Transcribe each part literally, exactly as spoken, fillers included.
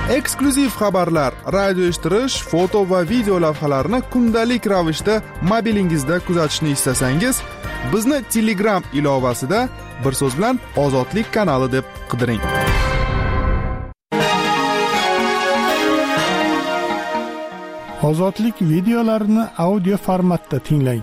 Eksklyuziv xabarlar, radio eshittirish, foto va video lavhalarni kundalik ravishda mobilingizda kuzatishni istasangiz, bizni Telegram ilovasida bir so'z bilan Ozodlik kanali deb qidiring. Ozodlik videolarini audio formatda tinglang.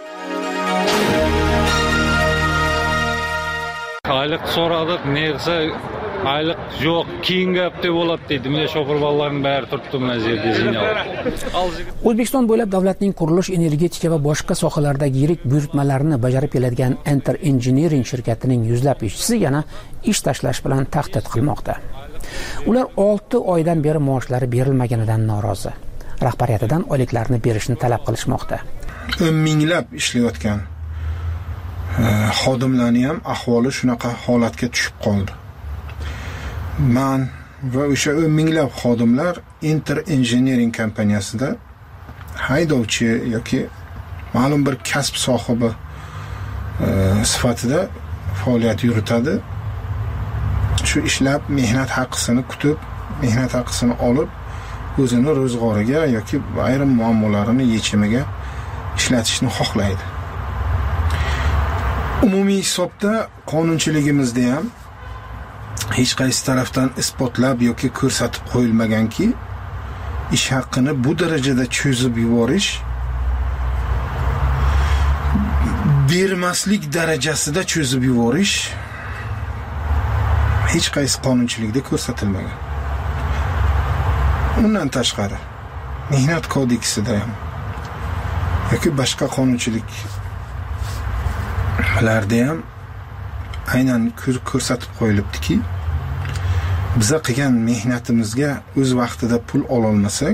Aylık so'radik, neyse aylık yo'q, keyin gap deb bo'ladi deydi. Mine shofir bolalarning bari turibdi mana yerda ziynalab. O'zbekiston bo'ylab davlatning qurilish, energetika va boshqa sohalardagi yirik buyurtmalarini bajarib keladigan Enter Engineering shirkatining yuzlab ishchisi yana ish tashlash bilan tahdid qilmoqda. Ular olti oydan beri maoshlari berilmaganidan norozi. Rahbariyatidan oyliklarini berishni talab qilishmoqda. o'n minglab ishlayotgan xodimlarning ham ahvoli shunaqa holatga tushib qoldi. Men va o'sha o'n minglab xodimlar Enter Engineering kompaniyasida haydovchi yoki ma'lum bir kasb sohibi sifatida faoliyat yuritadi. Shu ishlab mehnat haqqini kutib, mehnat haqqini olib, o'zini ro'zg'origa yoki ayrim muammolarini yechimiga ishlatishni xohlaydi. Umumiy hisobda qonunchiligimizda ham hech qaysi tarafdan isbotlab yoki ko'rsatib qo'yilmaganki, ish haqqini bu darajada cho'zib yuborish, bermaslik darajasida cho'zib yuborish hech qaysi qonunchilikda ko'rsatilmagan. Undan tashqari mehnat kodeksida ham yoki boshqa qonunchiliklarda ham aynan ko'rsatib qo'yilibdiki, biza qilgan mehnatimizga o'z vaqtida pul ola olmasak,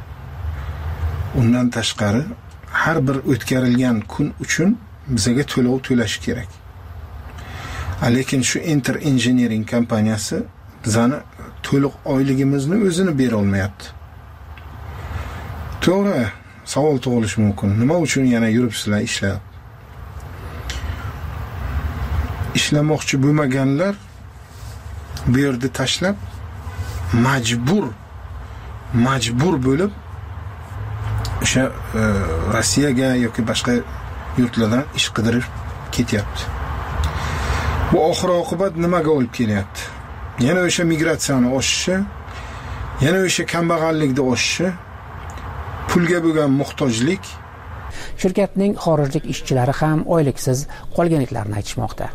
undan tashqari har bir o'tkarilgan kun uchun bizaga to'lov to'lash kerak. Lekin shu Enter Engineering kompaniyasi bizani to'liq oyligimizni o'zini bera olmayapti. To'g'ri, savol tug'ilishi mumkin. Nima uchun yana yuribsizlar ishlab? Ishlamoqchi bo'lmaganlar bu yerda tashlab majbur majbur bo'lib o'sha e, Rossiyaga yoki boshqa yurtlardan ish qidirib ketyapti. Bu oxir oqibat nimaga olib kelyapti? Yana o'sha migratsiyani oshishi, yana o'sha kambag'allikni oshishi, pulga bo'lgan muhtojlik. Shirkatning xorijlik ishchilari ham oyliksiz qolganliklarini aytishmoqda.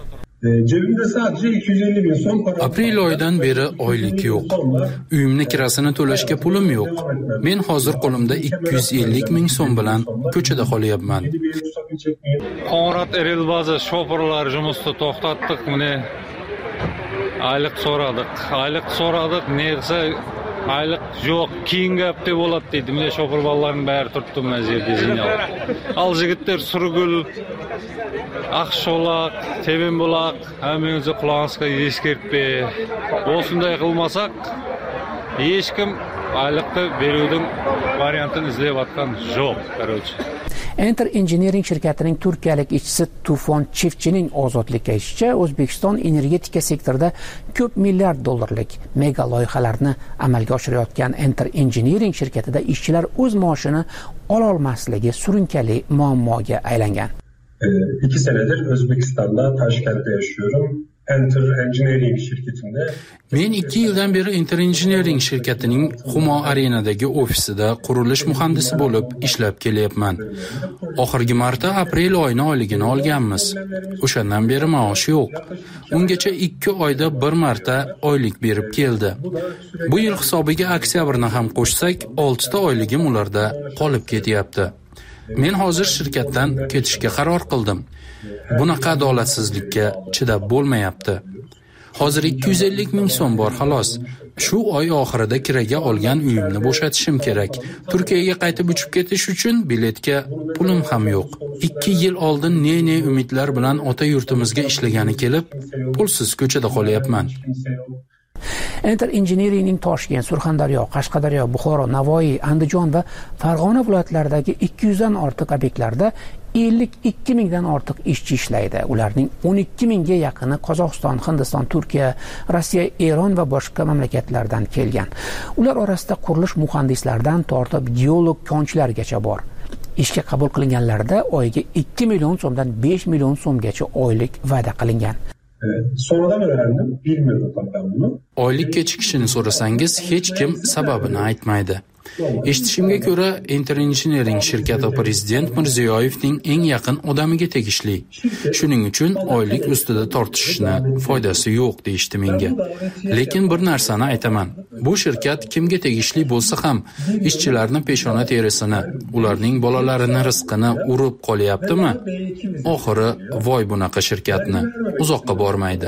Aprel oyidan beri oylik yo'q. Uyimni kirasini to'lashga pulim yo'q. Men hozir qo'limda ikki yuz ellik ming so'm bilan ko'chada qolyapman. Qorat Erilbaza shofirlar жұмысты to'xtatdik. Mine aylık so'radik. Aylık so'radik, neyse aylık yo'q, keyin gap deb bo'ladi deydi. Mine shofir bolalarning bari turibdi mana yerda ziynalab. Al jigitlar Surgul, Aqsholaq, Tebenbulaq, hammangizga qulog'ingizga eshkirtbe. O'shunday qilmasak, hech kim ayliqni beruvning variantini izlayotgan yo'q, qarochi. Enter Engineering shirkatining turkiyalik ishchisi Tufon Chivchining Ozodlikka aytishicha, O'zbekiston energetika sektorida ko'p milliard dollarlik mega loyihalarni amalga oshirayotgan Enter Engineering shirkatida ishchilar o'z maoshini ola olmasligi surunkali muammoga aylangan. İki senedir Özbekistan'da Taşkent'te yaşıyorum. Enter Engineering şirketinde. Men ikki yildan beri Enter Engineering shirkatining Humo Arenadagi ofisida qurilish muhandisi bo'lib ishlab kelyapman. Oxirgi marta aprel oyining oyligini olganmiz. O'shandan beri maosh yo'q. Ungacha ikki oyda bir marta oylik berib keldi. Bu yil hisobiga oktyabrni ham qo'shsak, olti ta oyligim ularda qolib ketyapti. Men hozir shirkatdan ketishga qaror qildim. Bunaqa adolatsizlikka chidab bo'lmayapti. Hozir ikki yuz ellik ming so'm bor xolos. Shu oy oxirida kiraga olgan uyimni bo'shatishim kerak. Turkiyaga qaytib uchib ketish uchun biletga pulim ham yo'q. ikki yil oldin ne-ne umidlar bilan ota yurtimizga ishlagani kelib, pulsiz ko'chada qolyapman. Enter Engineeringning Toshkent, Surxondaryo, Qashqadaryo, Buxoro, Navoiy, Andijon va Farg'ona viloyatlaridagi ikki yuz dan ortiq obyektlarda ellik ikki mingdan ortiq ishchi ishlaydi. Ularning o'n ikki mingga yaqini Qozog'iston, Hindiston, Turkiya, Rossiya, Eron va boshqa mamlakatlardan kelgan. Ular orasida qurilish muhandislaridan tortib geolog, konchilargacha bor. Ishga qabul qilinganlarda oyiga ikki million so'mdan besh million so'mgacha oylik va'da qilingan. Evet, sonradan öğrendim. Bilmiyordum ben bunu. Oylik kechikishini so'rasangiz, hech kim sababini aytmaydi. Eshitishimga ko'ra, Enter Engineering shirkati prezident Mirziyoyevning eng yaqin odamiga tegishli. Shuning uchun oylik ustida tortishishni foydasi yo'q deyishdi menga. Lekin bir narsani aytaman. Bu shirkat kimga tegishli bo'lsa ham, ishchilarni peshona terisini, ularning bolalarini rizqini urib qolyaptimi? Oxiri voy bunaqa shirkatni uzoqqa bormaydi.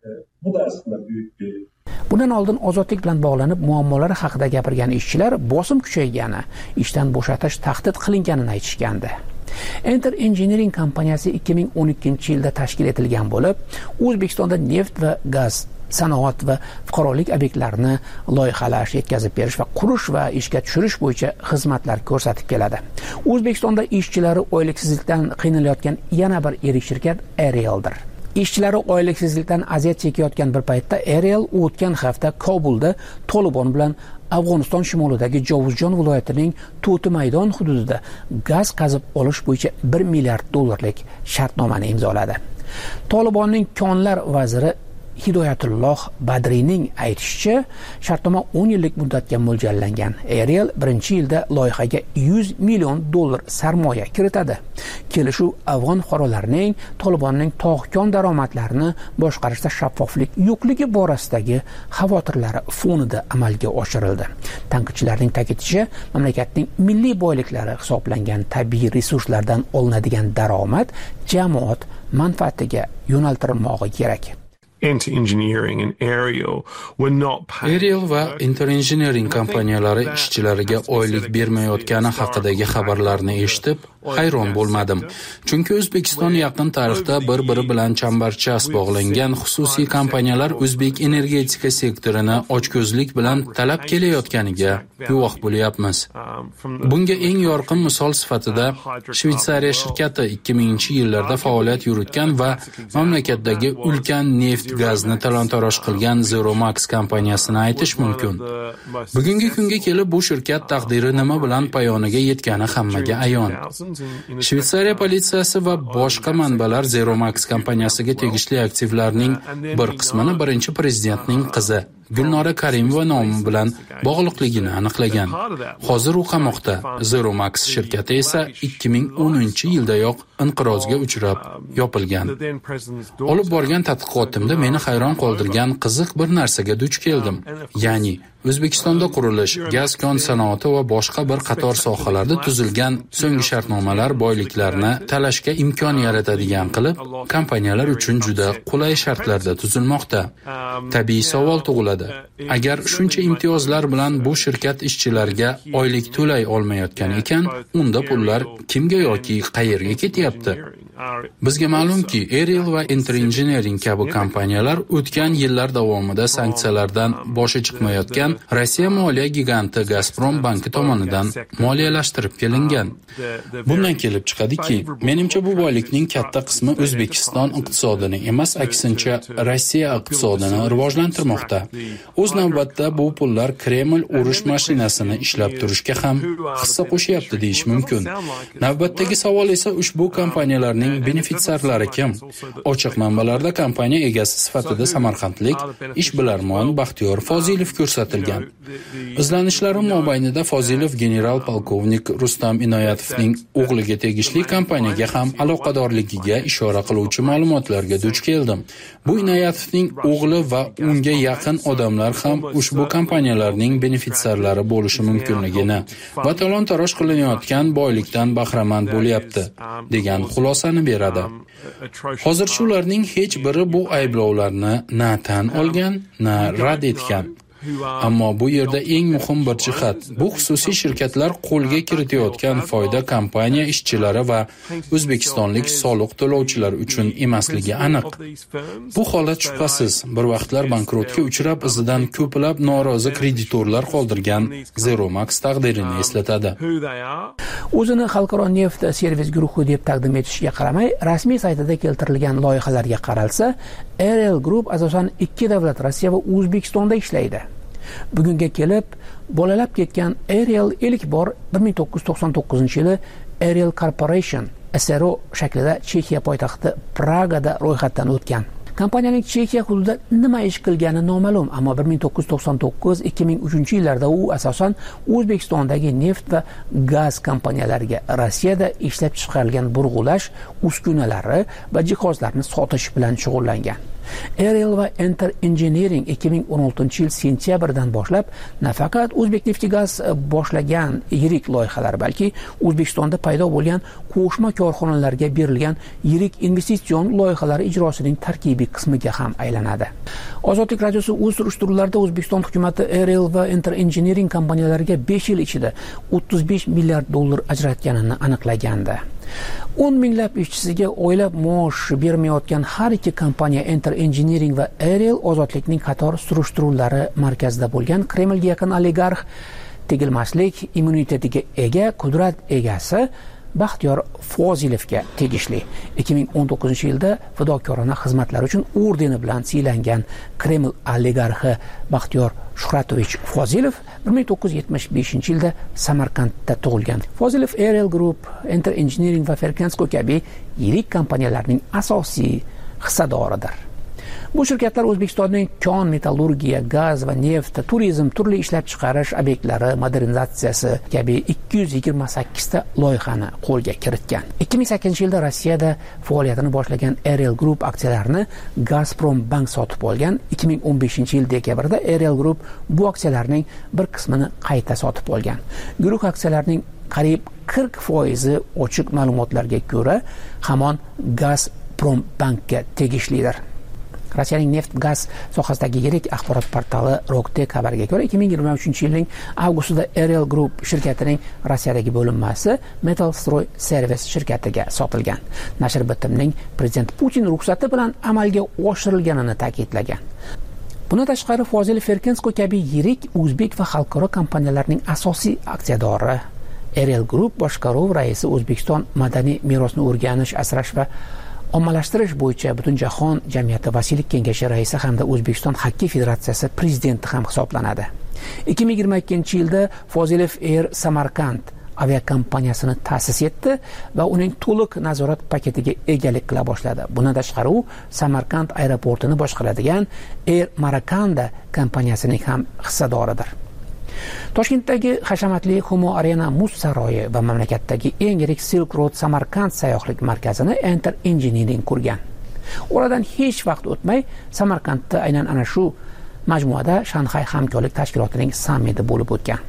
Bu da aslında büyük bir Bundan oldin ozodlik bilan bog'lanib muammolari haqida gapirgan ishchilar bosim kuchaygani, ishdan bo'shatish tahdid qilinganini aytishgandi. Enter Engineering kompaniyasi ikki ming o'n ikkinchi yilda tashkil etilgan bo'lib, O'zbekistonda neft va gaz, sanoat va fuqarolik obyektlarini loyihalash, yetkazib berish va qurish va ishga tushirish bo'yicha xizmatlar ko'rsatib keladi. O'zbekistonda ishchilari oyliksizlikdan qiynalayotgan yana bir yirik shirkat Aerialdir. Ishchilari oyliksizlikdan aziyat chekayotgan bir paytda Aerial o'tgan hafta Kobulda Tolibon bilan Afg'oniston shimolidagi Jovuzjon viloyatining To'ti maydon hududida gaz qazib olish bo'yicha bir milliard dollarlik shartnomani imzoladi. Tolibonning konlar vaziri Hidoyatulloh Badriyning aytishicha, shartnoma o'n yillik muddatga mo'ljallangan. Aerial birinchi yilda loyihaga yuz million dollar sarmoya kiritadi. Kelishuv afg'on fuqarolarining Tolibonning tog'-kon daromadlarini boshqarishda shaffoflik yo'qligi borasidagi xavotirlari fonida amalga oshirildi. Tanqidchilarning ta'kidlashicha, mamlakatning milliy boyliklari hisoblangan tabiiy resurslardan olinadigan daromad jamoat manfaatiga yo'naltirilmog'i kerak. Enter Engineering and Aerial were not paid. Aerial va Enter Engineering kompaniyalari ishchilariga oylik bermayotgani haqidagi xabarlarni eshitib hayron bo'lmadim. Chunki O'zbekiston yaqin tarixda bir-biri bilan chambarchas bog'langan xususiy kompaniyalar o'zbek energetika sektorini ochko'zlik bilan talab kelayotganiga guvoh bo'lyapmiz. Bunga eng yorqin misol sifatida Shveysariya shirkati ikki minginchi yillarda faoliyat yuritgan va mamlakatdagi ulkan neft gazni talon-taroj qilgan Zeromax kompaniyasini aytish mumkin. Bugungi kunga kelib bu shirkat taqdiri nima bilan payoniga yetgani hammaga ayon. Shveysariya politsiyasi va boshqa manbalar Zeromax kompaniyasiga tegishli aktivlarning bir qismini birinchi prezidentning qizi Gulnora Karimova nomi bilan bog'liqligini aniqlagan. Hozir u qamoqda. Zeromax shirkati esa ikki ming o'ninchi yildayoq inqirozga uchrab yopilgan. Olib borgan tadqiqotimda meni hayron qoldirgan qiziq bir narsaga duch keldim. Ya'ni O'zbekistonda qurilish, gaz kon sanoati va boshqa bir qator sohalarda tuzilgan so'nggi shartnomalar boyliklarni talashga imkon yaratadigan qilib, kompaniyalar uchun juda qulay shartlarda tuzilmoqda. Tabiiy savol tug'iladi. Agar shuncha imtiyozlar bilan bu shirkat ishchilarga oylik to'lay olmayotgan ekan, unda pullar kimga yoki qayerga ketyapti? Bizga ma'lumki, Aerial va Enter Engineering kabi kompaniyalar o'tgan yillar davomida sanksiyalardan boshi chiqmayotgan Rossiya moliya giganti Gazprom banki tomonidan moliyalashtirib kelingan. Bundan kelib chiqadiki, menimcha bu boylikning katta qismi O'zbekiston iqtisodini emas, aksincha Rossiya iqtisodini rivojlantirmoqda. O'z navbatda bu pullar Kreml urush mashinasini ishlab turishga ham hissa qo'shyapti deyish mumkin. Navbatdagi savol esa ushbu kompaniyalarning benefitsiarlari kim? Ochiq manbalarda kompaniya egasi sifatida samarqandlik ishbilarmon Baxtiyor Fozilov ko'rsatilgan. Izlanishlarim mobaynida Fozilov general polkovnik Rustam Inoyatovning o'g'liga tegishli kompaniyaga ham aloqadorligiga ishora qiluvchi ma'lumotlarga duch keldim. Bu Inoyatovning o'g'li va unga yaqin odamlar ham ushbu kompaniyalarning benefitsiarlari bo'lishi mumkinligini va talon-taroj qilinayotgan boylikdan bahramand bo'lyapti degan xulosani beradi. Hozircha ularning hech biri bu ayblovlarni na tan olgan, na rad etgan. Ammo bu yerda eng muhim bir jihat, bu xususiy shirkatlar qo'lga kiritayotgan foyda kompaniya ishchilari va o'zbekistonlik soliq to'lovchilar uchun emasligi aniq. Bu holat shubhasiz bir vaqtlar bankrotga uchrab, izidan ko'plab norozi kreditorlar qoldirgan Zeromax taqdirini eslatadi. O'zini xalqaro neft servis guruhi deb taqdim etishiga qaramay, rasmiy saytida keltirilgan loyihalarga qaralsa, Aerial Group asosan ikki davlat, Rossiya va O'zbekistonda ishlaydi. Bugunga kelib, bolalab ketgan Aerial ilk bor bir ming to'qqiz yuz to'qson to'qqizinchi yili Aerial Corporation S R O shaklida Chexiya poytaxti Pragada ro'yxatdan o'tgan. Kompaniyaning Chexiya hududida nima ish qilgani noma'lum, ammo bir ming to'qqiz yuz to'qson to'qqiz ikki ming uchinchi yillarda u asosan O'zbekistondagi neft va gaz kompaniyalariga Rossiyada ishlab chiqarilgan burg'ulash uskunalari va jihozlarni sotish bilan shug'ullangan. Aerial va Enter Engineering ikki ming o'n oltinchi yil sentyabrdan boshlab nafaqat O'zbekneftgaz boshlagan yirik loyihalar, balki O'zbekistonda paydo bo'lgan qo'shma korxonalarga berilgan yirik investitsion loyihalar ijrosining tarkibiy qismiga ham aylanadi. Ozodlik radiosi o'z surishtiruvlarida O'zbekiston hukumati Aerial va Enter Engineering kompaniyalariga besh yil ichida o'ttiz besh milliard dollar ajratganini aniqlagandi. o'n minglab ishchisiga oylab maosh bermayotgan har ikki kompaniya Enter Engineering va Aerial ozodlikning qator surishtiruvlari markazida bo'lgan Kremlga yaqin oligarx, tegilmaslik immunitetiga ega qudrat egasi Baxtiyor Fozilovga tegishli. ikki ming o'n to'qqizinchi yilda fidokorona xizmatlari uchun ordeni bilan siylangan Kreml oligarxi Baxtiyor Shuhratovich Fozilov bir ming to'qqiz yuz yetmish beshinchi yilda Samarqandda tug'ilgan. Fozilov Aerial Group, Enter Engineering va Ferkensko kabi yirik kompaniyalarning asosiy hissadoridir. Bu shirkatlar O'zbekistonning kon, metallurgiya, gaz va neft, turizm, turli ishlab chiqarish obyektlari modernizatsiyasi kabi ikki yuz yigirma sakkiz ta loyihani qo'lga kiritgan. ikki ming sakkizinchi yilda Rossiyada faoliyatini boshlagan Aerial Group aksiyalarini Gazprom Bank sotib olgan. ikki ming o'n beshinchi yil dekabrda Aerial Group bu aksiyalarning bir qismini qayta sotib olgan. Guruh aksiyalarining qariyb qirq foizi ochiq ma'lumotlarga ko'ra hamon Gazprom Bankga tegishlidir. Rossiyaning neft gaz sohasidagi yirik axborot portali Roktek xabariga ko'ra, ikki ming yigirma uchinchi yilning avgustida Aerial Group shirkatining Rossiyadagi bo'linmasi Metalstroy Service shirkatiga sotilgan. Nashr bitimning prezident Putin ruxsati bilan amalga oshirilganini ta'kidlagan. Bundan tashqari Fozilov Ferkensko kabi yirik o'zbek va xalqaro kompaniyalarning asosiy aksiyadori. Aerial Group boshqaruv raisi O'zbekiston madaniy merosni o'rganish, asrash va ommalashtirish bo'yicha Butunjahon jamiyati vasiylik kengashi raisi hamda O'zbekiston Xokkey federatsiyasi prezidenti ham hisoblanadi. ikki ming yigirma ikkinchi yilda Fozilov Air Samarkand aviakompaniyasini ta'sis etdi va uning to'liq nazorat paketiga egalik qila boshladi. Bundan tashqari u Samarkand aeroportini boshqaradigan Air Marakanda kompaniyasining ham hissadoridir. Toshkentdagi hashamatli Humo Arena muz saroyi va mamlakatdagi eng yirik Silk Road Samarkand sayyohlik markazini Enter Engineering qurgan. Oradan hech vaqt o'tmay Samarkandda aynan ana shu majmuada Shanxay hamkorlik tashkilotining sammiti bo'lib o'tgan.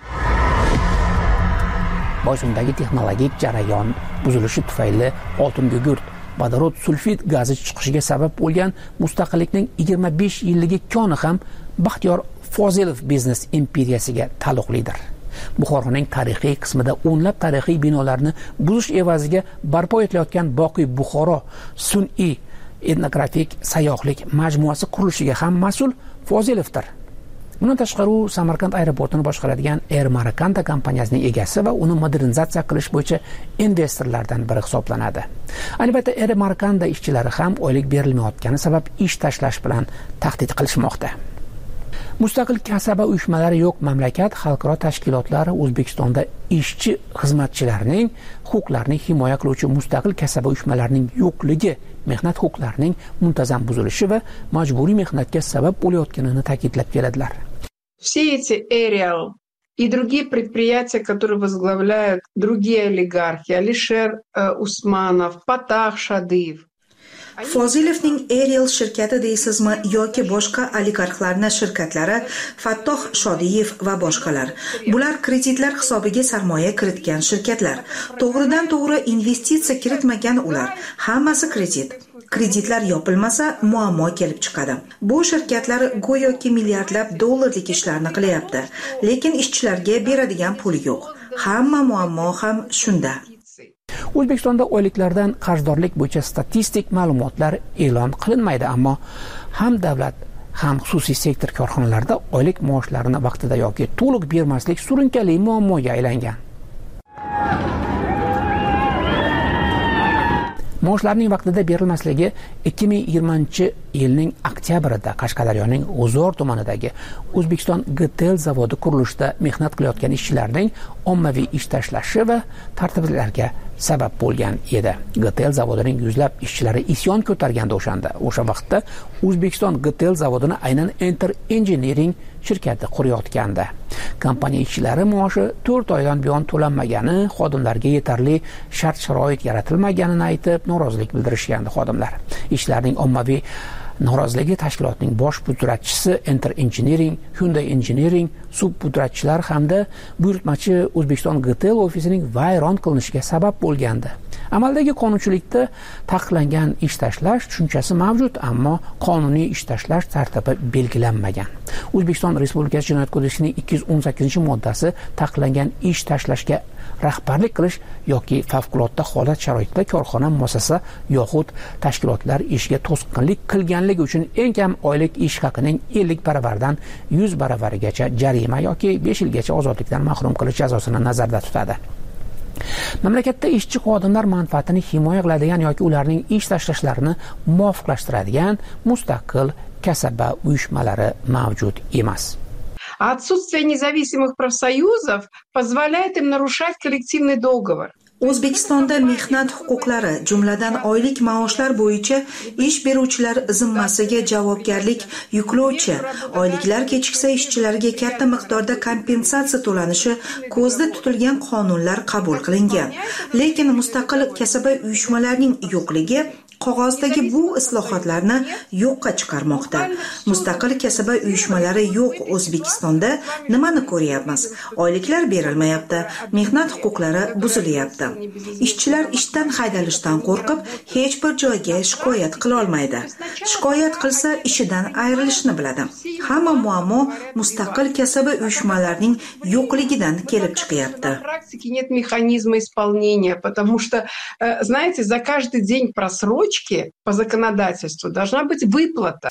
Boysundagi texnologik jarayon buzilishi tufayli oltin gugurt, vodorod sulfid gazi chiqishiga sabab bo'lgan Mustaqillikning yigirma besh yilligi koni ham Baxtiyor Fozilov biznes imperiyasiga taalluqlidir. Buxoroning tarixiy qismida o'nlab tarixiy binolarni buzish evaziga barpo etilayotgan Boqiy Buxoro sun'iy etnografik sayyohlik majmuasi qurilishiga ham mas'ul Fozilovdir. Bundan tashqari u Samarqand aeroportini boshqaradigan Air Marakanda kompaniyasining egasi va uni modernizatsiya qilish bo'yicha investorlardan biri hisoblanadi. Albatta, Air Marakanda ishchilari ham oylik berilmayotgani sabab ish tashlash bilan tahdid qilishmoqda. Mustaqil kasaba uyushmalari yo'q mamlakat xalqaro tashkilotlari O'zbekistonda ishchi xizmatchilarining huquqlarini himoya qiluvchi mustaqil kasaba uyushmalarining yo'qligi mehnat huquqlarining muntazam buzilishi va majburiy mehnatga sabab bo'layotganini ta'kidlab keladilar. Все эти Aerial и другие предприятия, которые возглавляют другие олигархи, Алишер э, Усманов, Патах Шадыев, Fozilovning Ariel shirkati deysizmi yoki boshqa oligarxlarning shirkatlari, Fattoh Shodiyev va boshqalar. Bular kreditlar hisobiga sarmoya kiritgan shirkatlar. To'g'ridan to'g'ri investitsiya kiritmagan ular. Hammasi kredit. Kreditlar yopilmasa muammo kelib chiqadi. Bu shirkatlar go'yoki milliardlab dollarlik ishlarni qilyapti, lekin ishchilarga beradigan pul yo'q. Hamma muammo ham shunda. O'zbekistonda oyliklardan qarzdorlik bo'yicha statistik ma'lumotlar e'lon qilinmaydi, ammo ham davlat ham xususiy sektor korxonalarida oylik maoshlarini vaqtida yoki to'liq bermaslik surunkali muammoga aylangan. Maoshlarning vaqtida berilmasligi ikki ming yigirmanchi yilning oktyabrida Qashqadaryoning G'uzor tumanidagi O'zbekiston G T L zavodi qurilishida mehnat qilayotgan ishchilarning ommaviy ish tashlashi va tartiblarga sabab bo'lgan edi. G T L zavodining yuzlab ishchilari isyon ko'targanda o'shanda. O'sha vaqtda O'zbekiston G T L zavodini aynan Enter Engineering shirkati qurayotgandi. Kompaniya ishchilari maoshi to'rt oydan buyon to'lanmagani, xodimlarga yetarli shart-sharoit yaratilmaganini aytib norozilik bildirishgandi xodimlar. Ishchilarning ommaviy noroziligi tashkilotning bosh pudratchisi Enter Engineering, Hyundai Engineering, subpudratchilar hamda buyurtmachi O'zbekiston G T L ofisining vayron qilinishiga sabab bo'lgandi. Amaldagi qonunchilikda taqiqlangan ish tashlash tushunchasi mavjud, ammo qonuniy ish tashlash tartibi belgilanmagan. O'zbekiston Respublikasi Jinoyat kodeksining ikki yuz o'n sakkizinchi moddasi taqiqlangan ish tashlashga rahbarlik qilish yoki favqulodda holat sharoitida korxona, muassasa yoxud tashkilotlar ishiga to'sqinlik qilganligi uchun eng kam oylik ish haqining ellik baravaridan yuz baravarigacha jarima yoki besh yilgacha ozodlikdan mahrum qilish jazosini nazarda tutadi. Mamlakatda ishchi xodimlar manfaatini himoya qiladigan yoki ularning ish tashlashlarini muvofiqlashtiradigan mustaqil kasaba uyushmalari mavjud emas. Отсутствие независимых профсоюзов позволяет им нарушать коллективный договор. O'zbekistonda mehnat huquqlari, jumladan oylik maoshlar bo'yicha ish beruvchilar zimmasiga javobgarlik yuklovchi, oyliklar kechiksa ishchilarga katta miqdorda kompensatsiya to'lanishi ko'zda tutilgan qonunlar qabul qilingan. Lekin mustaqil kasaba uyushmalarining yo'qligi qog'ozdagi bu islohotlarni yo'qqa chiqarmoqda. Mustaqil kasaba uyushmalari yo'q O'zbekistonda nimani ko'ryapmiz? Oyliklar berilmayapti, mehnat huquqlari buzilyapti. Ishchilar ishdan haydalishdan qo'rqib hech bir joyga shikoyat qila olmaydi. Shikoyat qilsa ishidan ayrilishni biladi. Hamma muammo mustaqil kasaba uyushmalarining yo'qligidan kelib chiqyapti. Нет механизма исполнения, потому что, знаете, за каждый день просрочки по законодательству должна быть выплата.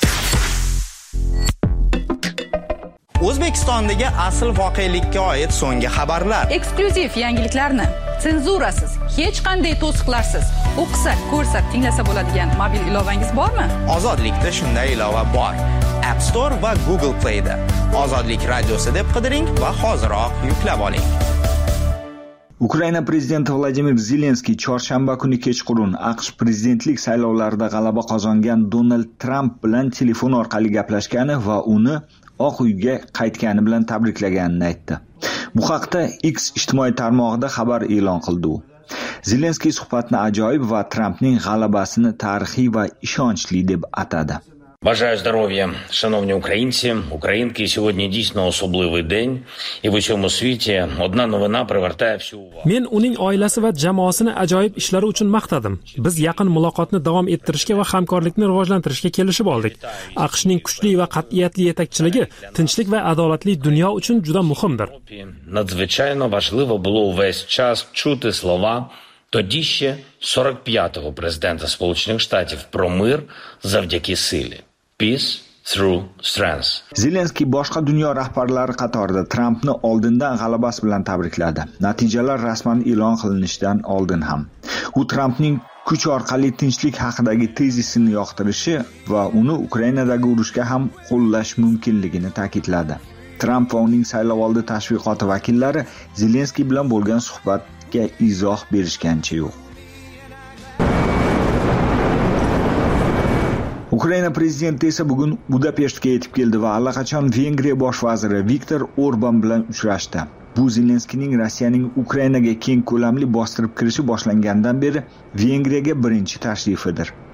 O'zbekistondagi asl voqelikka oid so'nggi xabarlar. Eksklyuziv yangiliklarni senzurasiz, hech qanday to'siqlarsiz o'qisa, ko'rsa, tinglasa bo'ladigan mobil ilovangiz bormi? Ozodlikda shunday ilova bor. App Store va Google Play'da. Ozodlik radiosi deb qidiring va hoziroq yuklab oling. Ukraina prezidenti Vladimir Zelenskiy chorshanba kuni kechqurun AQSh prezidentlik saylovlarida g'alaba qozongan Donald Trump bilan telefon orqali gaplashgani va uni Oq uyga qaytgani bilan tabriklaganini aytdi. Bu haqda X ijtimoiy tarmog'ida xabar e'lon qildi u. Zelenskiy suhbatni ajoyib va Trampning g'alabasini tarixiy va ishonchli deb atadi. Бажаю здоров'я, шановні українці, українки. Сьогодні дійсно особливий день, і в усьому світі одна новина привертає всю увагу. Men uning oilasi va jamoasini ajoyib ishlari uchun maqtadim. Biz yaqin muloqotni davom ettirishga va hamkorlikni rivojlantirishga kelishib oldik. AQShning kuchli va qat'iyatli yetakchiligi tinchlik va adolatli dunyo uchun juda muhimdir. Надзвичайно важливо було увесь час чути слова тоді ще сорок п'ятого президента Сполучених Штатів про мир завдяки силі. Peace through strength. Zelenskiy boshqa dunyo rahbarlari qatorida Trumpni oldindan g'alabasi bilan tabrikladi. Natijalar rasman e'lon qilinishidan oldin ham. U Trumpning kuch orqali tinchlik haqidagi tezisini yoqtirishi va uni Ukrainadagi urushga ham qo'llash mumkinligini ta'kidladi. Trump va uning saylovoldi tashviqoti vakillari Zelenskiy bilan bo'lgan suhbatga izoh berishgancha yo'q. Ukraina prezidenti esa bugun Budapeshtga yetib keldi va allaqachon Vengriya bosh vaziri Viktor Orban bilan uchrashdi. Bu Zelenskiyning Rossiyaning Ukrainaga keng ko'lamli bostirib kirishi boshlangandan beri Vengriyaga birinchi tashrifidir.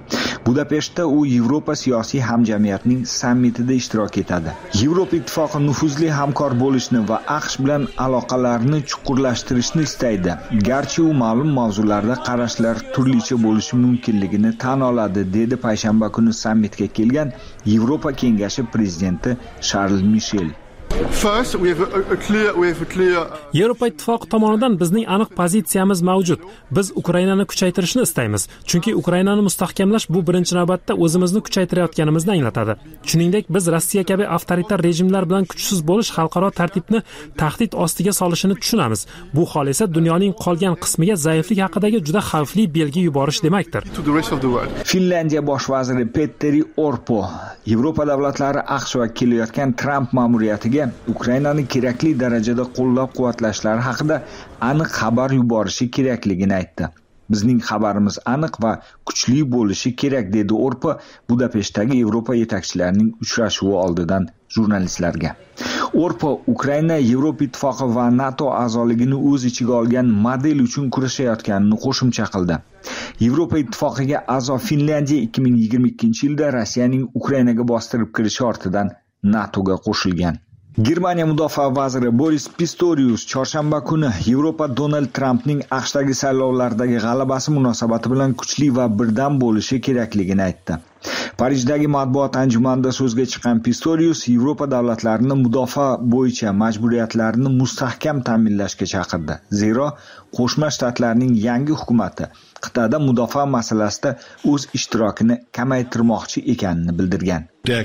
Budapeshtda u Yevropa siyosiy hamjamiyatining sammitida ishtirok etadi. Yevropa ittifoqi nufuzli hamkor bo'lishni va AQSh bilan aloqalarni chuqurlashtirishni istaydi. Garchi u ma'lum mavzularda qarashlar turlicha bo'lishi mumkinligini tan oladi, dedi payshanba kuni sammitga kelgan Yevropa kengashi prezidenti Charles Michel. First, we have a, a clear, we have a clear... Yevropa ittifoqi tomonidan bizning aniq pozitsiyamiz mavjud. Biz Ukrainani kuchaytirishni istaymiz, chunki Ukrainani mustahkamlash bu birinchi navbatda o'zimizni kuchaytirayotganimizni anglatadi. Shuningdek, biz Rossiya kabi avtoritar rejimlar bilan kuchsiz bo'lish xalqaro tartibni tahdid ostiga solishini tushunamiz. Bu hol esa dunyoning qolgan qismiga zaiflik haqidagi juda xavfli belgi yuborish demakdir. Finlandiya bosh vaziri Petteri Orpo Yevropa davlatlari AQSh va kelayotgan Tramp ma'muriyatiga Ukrainani kerakli darajada qo'llab-quvvatlashlari haqida aniq xabar yuborishi kerakligini aytdi. Bizning xabarimiz aniq va kuchli bo'lishi kerak, dedi Orpo Budapeshtdagi Yevropa yetakchilarining uchrashuvi oldidan jurnalistlarga. Orpo Ukraina Yevropa ittifoqi va NATO a'zoligini o'z ichiga olgan model uchun kurashayotganini qo'shimcha qildi. Yevropa ittifoqiga a'zo Finlandiya ikki ming yigirma ikkinchi yilda Rossiyaning Ukrainaga bostirib kirishi ortidan NATOga qo'shilgan. Germaniya mudofaa vaziri Boris Pistorius chorshanba kuni Yevropa Donald Trampning AQShdagi saylovlardagi g'alabasi munosabati bilan kuchli va birdam bo'lishi kerakligini aytdi. Parijdagi matbuot anjumanida so'zga chiqqan Pistorius Yevropa davlatlarini mudofaa bo'yicha majburiyatlarini mustahkam ta'minlashga chaqirdi. Zero Qo'shma Shtatlarning yangi hukumati qit'ada mudofaa masalasida o'z ishtirokini kamaytirmoqchi ekanini bildirgan.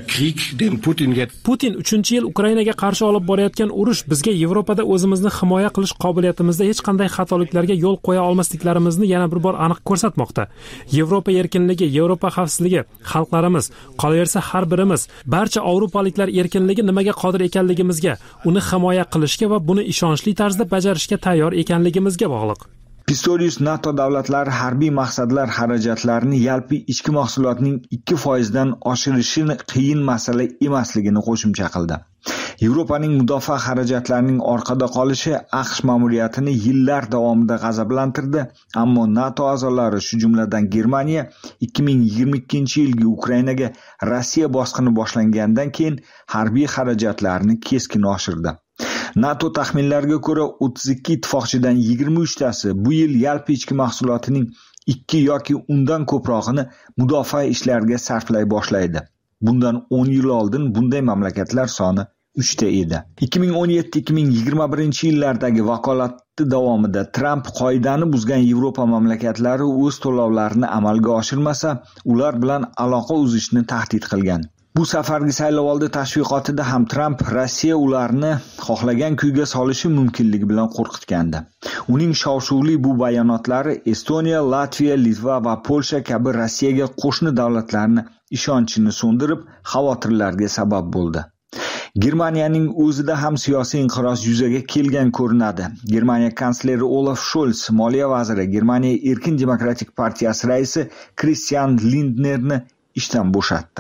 Putin uchinchi yil Ukrainaga qarshi olib borayotgan urush bizga Yevropada o'zimizni himoya qilish qobiliyatimizda hech qanday xatoliklarga yo'l qo'ya olmasliklarimizni yana bir bor aniq ko'rsatmoqda. Yevropa erkinligi, Yevropa xavfsizligi, xalqlarimiz, qolaversa har birimiz, barcha yevropaliklar erkinligi nimaga qodir ekanligimizga, uni himoya qilishga va buni ishonchli tarzda bajarishga tayyor ekanligimizga bog'liq. Pistorius NATO davlatlari harbiy maqsadlar xarajatlarini yalpi ichki mahsulotning ikki foiz dan oshirishini qiyin masala emasligini qo'shimcha qildi. Yevropaning mudofaa xarajatlarining orqada qolishi AQSh ma'muriyatini yillar davomida g'azablantirdi, ammo NATO a'zolari, shu jumladan Germaniya, ikki ming yigirma ikkinchi yilgi Ukrainaga Rossiya bosqini boshlangandan keyin harbiy xarajatlarni keskin oshirdi. NATO taxminlariga ko'ra o'ttiz ikki ittifoqchidan yigirma uch tasi bu yil yalpi ichki mahsulotining ikki yoki undan ko'prog'ini mudofaa ishlariga sarflay boshlaydi. Bundan o'n yil oldin bunday mamlakatlar soni uchta edi. ikki ming o'n yetti ikki ming yigirma birinchi yillardagi vakolati davomida Trump qoidani buzgan Yevropa mamlakatlari o'z to'lovlarini amalga oshirmasa, ular bilan aloqa uzishni tahdid qilgan. Bu safargi saylovoldi tashviqotida ham Trump Rossiya ularni xohlagan kuyga solishi mumkinligi bilan qo'rqitgandi. Uning shov-shuvli bu bayonotlari Estoniya, Latviya, Litva va Polsha kabi Rossiyaga qo'shni davlatlarni ishonchini so'ndirib, xavotirlarga sabab bo'ldi. Germaniyaning o'zida ham siyosiy inqiroz yuzaga kelgan ko'rinadi. Germaniya kansleri Olaf Scholz, moliya vaziri, Germaniya Erkin demokratik partiyasi raisi Christian Lindnerni ishdan bo'shatdi.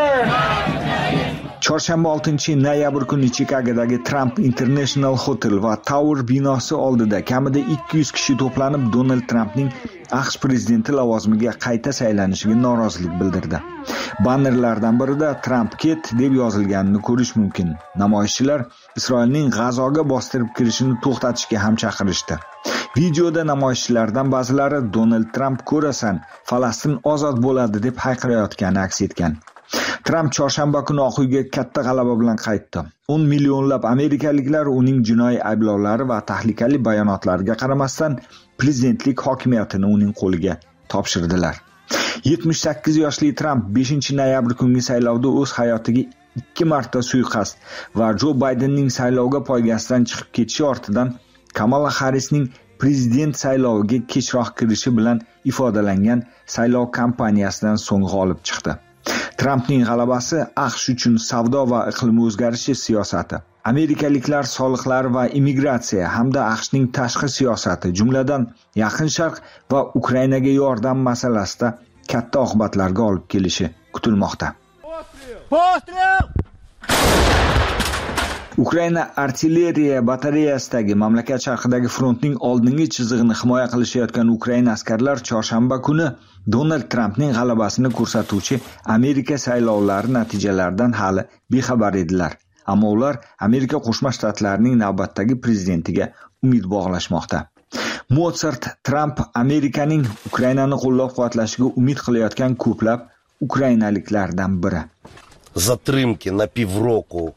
Chorshanba oltinchi noyabr kuni Chikagodagi Trump International Hotel va Tower binosi oldida kamida ikki yuz kishi to'planib Donald Trampning AQSh prezidenti lavozimiga qayta saylanishiga norozilik bildirdi. Bannerlardan birida Trump ket deb yozilganini ko'rish mumkin. Namoyishchilar Isroilning G'azoga bostirib kirishini to'xtatishga ham chaqirishdi. Videoda namoyishchilardan ba'zilari Donald Trump ko'rasan, Falastin ozod bo'ladi deb hayqirayotgani aks etgan. Trump chorshanba kuni Oq uyga katta g'alaba bilan qaytdi. o'n millionlab amerikaliklar uning jinoiy ayblovlari va tahlikali bayonotlariga qaramasdan prezidentlik hokimiyatini uning qo'liga topshirdilar. yetmish sakkiz yoshli Trump beshinchi noyabr kungi saylovda o'z hayotiga ikki marta suiqasd va Joe Bidenning saylovga poygasidan chiqib ketishi ortidan Kamala Harrisning prezident sayloviga kechroq kirishi bilan ifodalangan saylov kampaniyasidan so'ng g'olib chiqdi. Trampning g'alabasi AQSh uchun savdo va iqlim o'zgarishi siyosati, amerikaliklar soliqlar va immigratsiya hamda AQShning tashqi siyosati, jumladan Yaqin Sharq va Ukrainaga yordam masalasida katta oqibatlarga olib kelishi kutilmoqda. Ukraina artilleriya batareyasidagi mamlakat sharqidagi frontning oldingi chizig'ini himoya qilishayotgan Ukraina askarlar chorshanba kuni Donald Trampning g'alabasini ko'rsatuvchi Amerika saylovlari natijalaridan hali bexabar edilar. Ammo ular Amerika Qo'shma Shtatlarining navbatdagi prezidentiga umid bog'lashmoqda. Mozart Trump Amerikaning Ukrainani qo'llab-quvvatlashiga umid qilayotgan ko'plab ukrainaliklardan biri. Затримки на півроку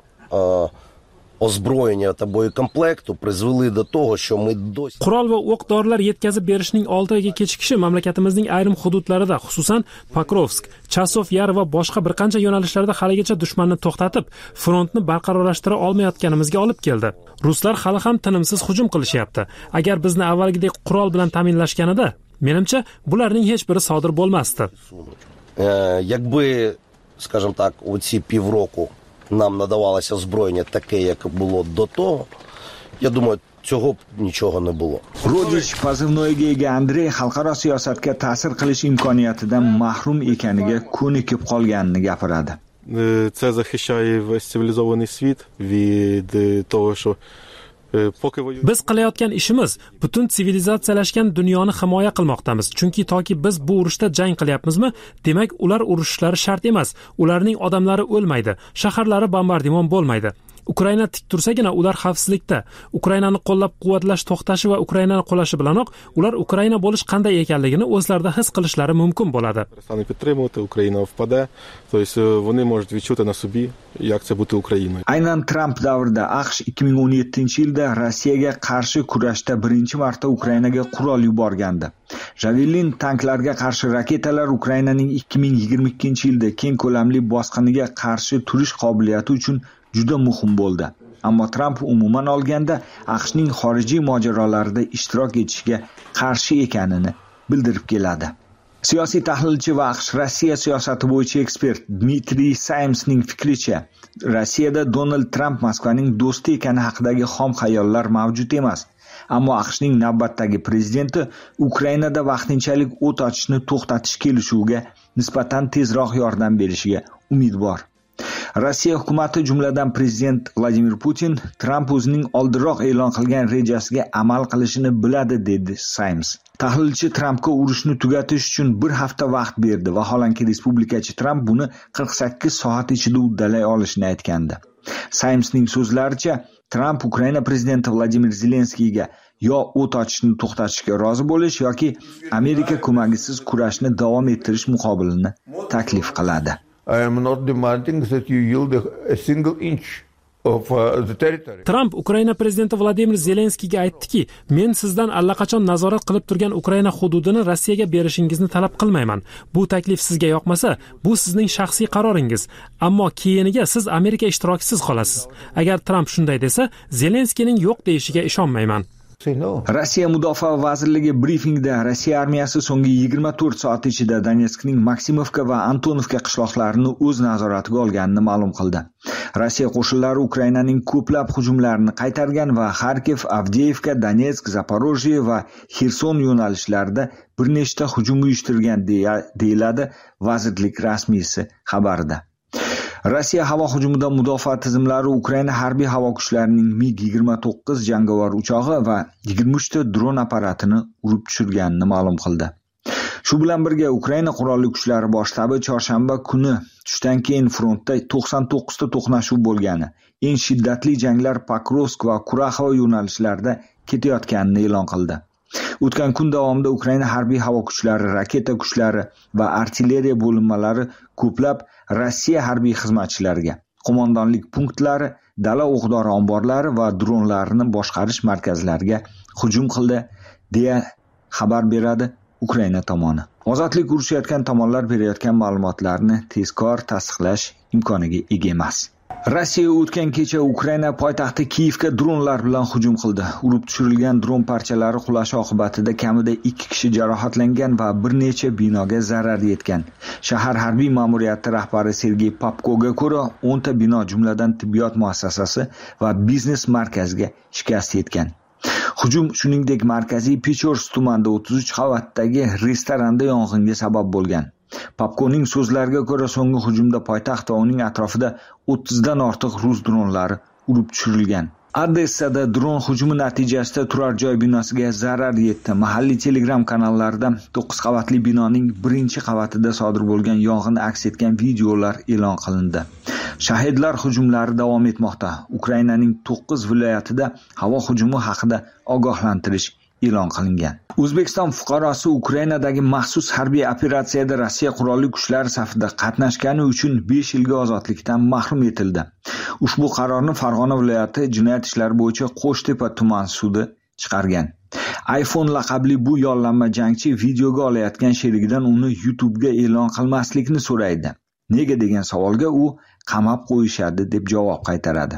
озброєння та боєкомплекту призвели до того, що ми досі Qurol va o'q-dorilar yetkazib berishning olti oyga kechikishi mamlakatimizning ayrim hududlarida, xususan Pokrovsk, Chasov Yar va boshqa bir qancha yo'nalishlarda haligacha dushmanni to'xtatib, frontni barqarorlashtira olmayotganimizga olib keldi. Ruslar hali ham tinimsiz hujum qilishyapti. Agar bizni avvalgidek qurol bilan ta'minlashganida, menimcha bularning hech biri sodir bo'lmasdi. Якби, скажімо так, у ці півроку нам надавалося озброєння таке, як було до того, я думаю, цього б нічого не було. Rodich pozivnoyiga ega Andrey xalqaro siyosatga ta'sir qilish imkoniyatidan mahrum ekaniga ko'nikib qolganini gapiradi. Це захищає весь цивілізований світ від того, що Biz qilayotgan ishimiz butun sivilizatsiyalashgan dunyoni himoya qilmoqdamiz. Chunki toki biz bu urushda jang qilyapmizmi, demak ular urushishlari shart emas. Ularning odamlari o'lmaydi, shaharlari bombardimon bo'lmaydi. Ukraina tik tursagina ular xavfsizlikda. Ukrainani qo'llab-quvvatlash to'xtashi va Ukrainani qo'llashi bilanoq ular Ukraina bo'lish qanday ekanligini o'zlarida his qilishlari mumkin bo'ladi. Перестануть підтримувати, Україна впаде, тобто вони можуть відчути на собі, як це бути Україною. Aynan Trump davrida AQSh ikki ming o'n yettinchi yilda Rossiyaga qarshi kurashda birinchi marta Ukrainaga qurol yuborgandi. Javelin tanklarga qarshi raketalar Ukrainaning ikki ming yigirma ikkinchi yilda keng ko'lamli bosqiniga qarshi turish qobiliyati uchun juda muhim bo'ldi. Ammo Trump umuman olganda AQShning xorijiy mojarolarida ishtirok etishga qarshi ekanini bildirib keladi. Siyosiy tahlilchi va AQSh Rossiya siyosati bo'yicha ekspert Dmitriy Saimsning fikricha, Rossiyada Donald Trump Moskvaning do'sti ekani haqidagi xom xayollar mavjud emas. Ammo AQShning navbatdagi prezidenti Ukrainada vaqtinchalik o't ochishni to'xtatish kelishuviga nisbatan tezroq yordam berishiga umid bor. Rossiya hukumati, jumladan prezident Vladimir Putin, Trump o'zining oldinroq e'lon qilgan rejasiga amal qilishini biladi, dedi Saims. Tahlilchi Trumpga urushni tugatish uchun bir hafta vaqt berdi, vaholanki respublikachi Trump buni qirq sakkiz soat ichida uddalay olishini aytgandi. Saimsning so'zlaricha, Trump Ukraina prezidenti Vladimir Zelenskiyga yo o't ochishni to'xtatishga rozi bo'lish yoki Amerika ko'magisiz kurashni davom ettirish muqobilini taklif qiladi. I am not demanding that you yield a single inch of uh, the territory. Trump Ukraina prezidenti Vladimir Zelenskiyga aytdiki, men sizdan allaqachon nazorat qilib turgan Ukraina hududini Rossiyaga berishingizni talab qilmayman. Bu taklif sizga yoqmasa, bu sizning shaxsiy qaroringiz. Ammo keyiniga siz Amerika ishtirokisiz qolasiz. Agar Trump shunday desa, Zelenskiyning yo'q deyishiga ishonmayman. Rossiya Mudofaa vazirligi brifingda Rossiya armiyasi so'nggi yigirma to'rt soat ichida Donetskning Maksimovka va Antonovka qishloqlarini o'z nazoratiga olganini ma'lum qildi. Rossiya qo'shinlari Ukrainaning ko'plab hujumlarini qaytargan va Kharkiv, Avdiivka, Donetsk, Zaporojye va Xerson yo'nalishlarida bir nechta hujum uyushtirgan, deyiladi vazirlik rasmiysi xabarida. Rossiya havo hujumida mudofaa tizimlari Ukraina harbiy havo kuchlarining MiG yigirma to'qqiz jangovar uchog'i va yigirma uch ta dron apparatini urib tushirganini ma'lum qildi. Shu bilan birga Ukraina qurolli kuchlari bosh shtabi chorshanba kuni tushdan keyin frontda to'qson to'qqiz ta to'qnashuv bo'lgani, eng shiddatli janglar Pokrovsk va Kuraxovo yo'nalishlarida ketayotganini e'lon qildi. O'tgan kun davomida Ukraina harbiy havo kuchlari, raketa kuchlari va artilleriya bo'linmalari ko'plab Rossiya harbiy xizmatchilariga, qo'mondonlik punktlari, dala o'q-dori omborlari va dronlarni boshqarish markazlariga hujum qildi, deya xabar beradi Ukraina tomoni. Ozodlik urushayotgan tomonlar berayotgan ma'lumotlarni tezkor tasdiqlash imkoniga ega emas. Rossiya o'tgan kecha Ukraina poytaxti Kiyevga dronlar bilan hujum qildi. Urib tushirilgan dron parchalari qulashi oqibatida kamida ikki kishi jarohatlangan va bir necha binoga zarar yetgan. Shahar harbiy ma'muriyati rahbari Sergey Popkoga ko'ra, o'n ta bino, jumladan tibbiyot muassasasi va biznes markaziga shikast yetgan. Hujum shuningdek markaziy Pechorsk tumanida o'ttiz uch qavatdagi restoranda yong'inga sabab bo'lgan. Popkoning so'zlariga ko'ra, so'nggi hujumda poytaxt va uning atrofida o'ttiz dan ortiq rus dronlari urib tushirilgan. Odessada dron hujumi natijasida turar joy binosiga zarar yetdi. Mahalliy Telegram kanallarida to'qqiz qavatli binoning birinchi qavatida sodir bo'lgan yong'in aks etgan videolar e'lon qilindi. Shahidlar hujumlari davom etmoqda. Ukrainaning to'qqiz viloyatida havo hujumi haqida ogohlantirish e'lon qilingan. O'zbekiston fuqarosi Ukrainadagi maxsus harbiy operatsiyada Rossiya qurolli kuchlari safida qatnashgani uchun besh yilga ozodlikdan mahrum etildi. Ushbu qarorni Farg'ona viloyati jinoyat ishlari bo'yicha Qo'shtepa tuman sudi chiqargan. iPhone laqabli bu yollanma jangchi videoga olayotgan sherigidan uni YouTube'ga e'lon qilmaslikni so'raydi. Nega degan savolga u qamab qo'yishadi deb javob qaytaradi.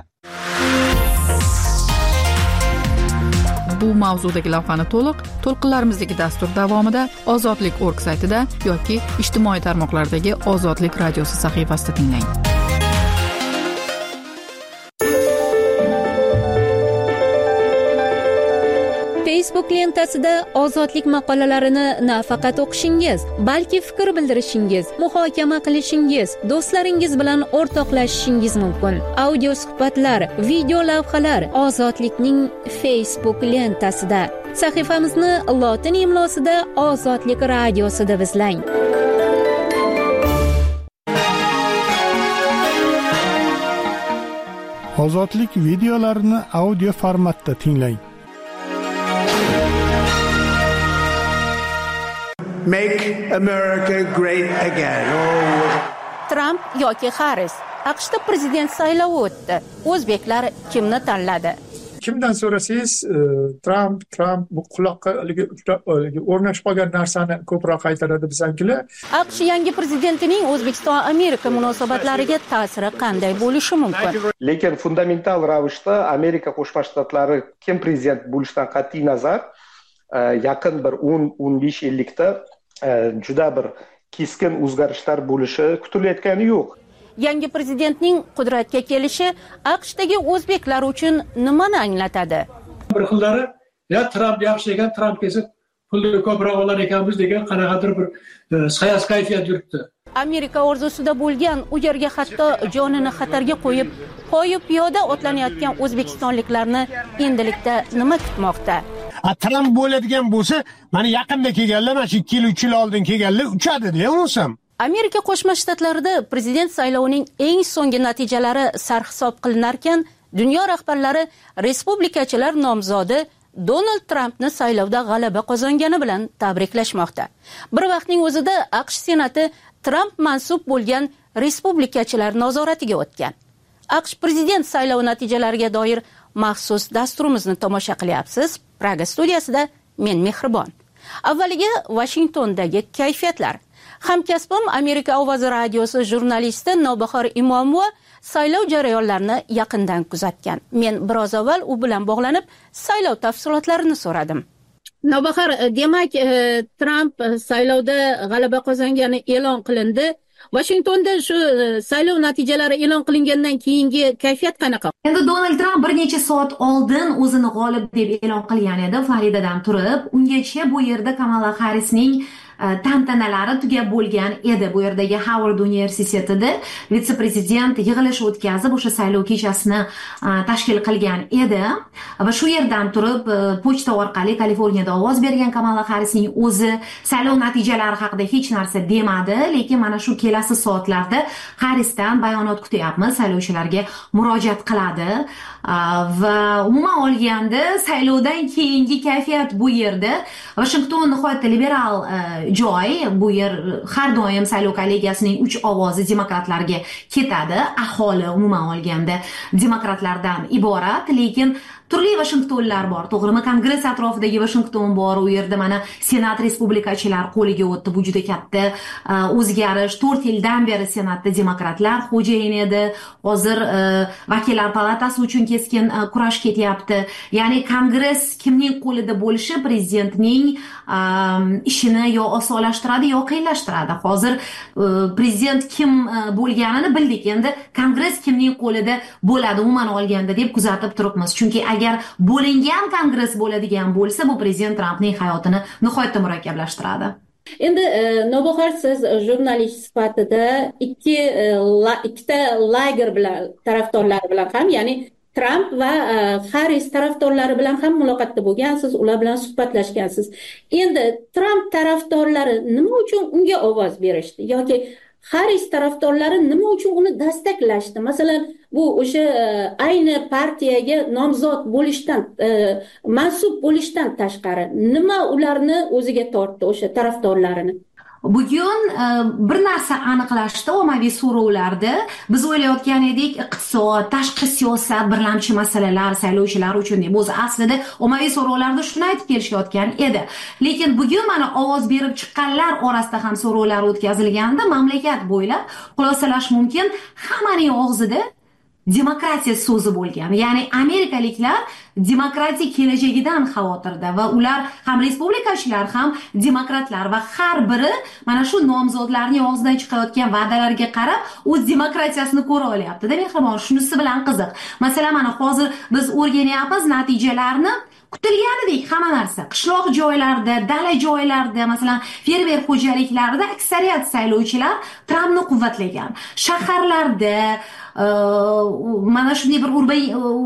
Bu mavzudagi lavhani to'liq to'lqinlarimizdagi dastur davomida Ozodlik nokta org saytida yoki ijtimoiy tarmoqlardagi Ozodlik radiosi sahifasida tinglang. Facebook lentasida ozodlik maqolalarini nafaqat o'qishingiz, balki fikr bildirishingiz, muhokama qilishingiz, do'stlaringiz bilan o'rtoqlashishingiz mumkin. Audio suhbatlar, video lavhalar Ozodlikning Facebook lentasida. Sahifamizni lotin imlosida Ozodlik radiosi deb izlang. Ozodlik videolarini audio formatda tinglang. Make America great again. Oh. Trump yoki Harris. AQShda prezident saylovi o'tdi. O'zbeklar kimni tanladi? Kimdan so'rasangiz, Trump, Trump bu quloqqa o'rnashib qolgan narsani ko'proq qaytaradi bizankilar. AQSh yangi prezidentining O'zbekiston Amerika munosabatlariga ta'siri qanday bo'lishi mumkin? Lekin fundamental ravishda Amerika Qo'shma Shtatlari kim prezident bo'lishidan qat'iy nazar yaqin bir o'n o'n besh yillikda juda bir keskin o'zgarishlar bo'lishi kutilayotgani yo'q. Yangi prezidentning qudratga kelishi AQShdagi o'zbeklar uchun nimani anglatadi? Bir xillari, ya Trump yaxshi ekan, Trump kelsa pulni ko'proq olar ekanmiz degan qanaqadir bir sayas kayfiyat yuribdi. Amerika orzusida bo'lgan, u yerga hatto jonini xatarga qo'yib, poyi piyoda otlanayotgan o'zbekistonliklarni endilikda nima kutmoqda? A Trump bo'ladigan bo'lsa, mana yaqinda kelganlar, mana ikki yil uch yil oldin kelganlar uchadi-da, unutsam. Amerika Qo'shma Shtatlarida prezident saylovining eng so'nggi natijalari sarhisob qilinar ekan, dunyo rahbarlari respublikachilar nomzodi Donald Trampni saylovda g'alaba qozongani bilan tabriklashmoqda. Bir vaqtning o'zida AQSh Senati Trump mansub bo'lgan respublikachilar nazoratiga o'tgan. AQSh prezident saylovi natijalariga doir maxsus dasturimizni tomosha qilyapsiz. Praga studiyasida men Mehribon. Avvaliga Washingtondagi kayfiyatlar. Hamkasbim Amerika ovozi radiosi jurnalisti Nobahor Imomova saylov jarayonlarini yaqindan kuzatgan. Men biroz avval u bilan bog'lanib, saylov tafsilotlarini so'radim. Nobahor, demak, Trump saylovda g'alaba qozongani e'lon qilindi. Washingtonda shu saylov natijalari e'lon qilingandan keyingi kayfiyat qanaqa? Endi Donald Trump bir necha soat oldin o'zini g'olib deb e'lon qilgan edi Floridadan turib. Ungacha bu yerda Kamala Harrisning tantanalari tugab bo'lgan edi. Bu yerdagi Howard universitetida vitse-prezident yig'ilish o'tkazib, o'sha saylov kechasini tashkil qilgan edi va shu yerdan turib pochta orqali Kaliforniyada ovoz bergan Kamala Harrisning o'zi saylov natijalari haqida hech narsa demadi, lekin mana shu kelasi soatlarda Harrisdan bayonot kutyapmiz, saylovchilarga murojaat qiladi va umuman olganda saylovdan keyingi kayfiyat bu yerda Washington nihoyatda liberal joy, bu yer har doim saylov kollegiyasining uch ovozi demokratlarga ketadi. Aholi umuman olganda demokratlardan iborat, lekin turli Washingtonlar bor, to'g'rimi? Kongress atrofidagi Washington bor, u yerda mana Senat respublikachilar qo'liga o'tdi. Bu juda katta o'zgarish. to'rt yildan beri Senatda demokratlar xo'jayin edi. Hozir vakillar palatasi uchun keskin kurash ketyapti. Ya'ni Kongress kimning qo'lida bo'lishi prezidentning ishini yo osonlashtiradi yo qiyinlashtiradi. Hozir prezident kim bo'lganini bildik. Endi Kongress kimning qo'lida bo'ladi umuman olganda deb kuzatib turibmiz. Chunki agar bo'lingan Kongress bo'ladigan bo'lsa, bu prezident Trampning hayotini nihoyatda murakkablashtiradi. Endi Nobahor, siz jurnalist sifatida ikki ikkita lager bilan tarafdorlar bilan ham, ya'ni Tramp va Harris tarafdorlari bilan ham muloqotda bo'lgansiz, ular bilan suhbatlashgansiz. Endi Tramp tarafdorlari nima uchun unga ovoz berishdi yoki Harris tarafdorlari nima uchun uni dastaklashdi? Masalan, bu o'sha ayni partiyaga nomzod bo'lishdan, mansub bo'lishdan tashqari nima ularni o'ziga tortdi, o'sha tarafdorlarini? Bugun bir narsa aniqlashdi ommaviy so'rovlarda. Biz o'ylayotgan edik, iqtisod, tashqi siyosat birlamchi masalalar saylovchilar uchun deb. O'zi aslida ommaviy so'rovlarda shuni aytib kelishayotgan edi. Lekin bugun mana ovoz berib chiqqanlar orasida ham so'rovlar o'tkazilganda mamlakat bo'ylab xulosalash mumkin, hammaning og'zida demokratiya so'zi bo'lgan. Ya'ni amerikaliklar demokratik kelajagidan xavotirda va ular ham respublikachilar ham demokratlar va har biri mana shu nomzodlarning og'zidan chiqayotgan va'dalarga qarab o'z demokratiyasini ko'ra olyapti-da, mehribon. Shunisi bilan qiziq. Masalan, mana hozir biz o'rganyapmiz natijalarni. Kutilganidek hamma narsa qishloq joylarda, dala joylarda, masalan, fermer xo'jaliklarida aksariyat saylovchilar Trampni quvvatlagan. Shaharlarda mana shunday bir urban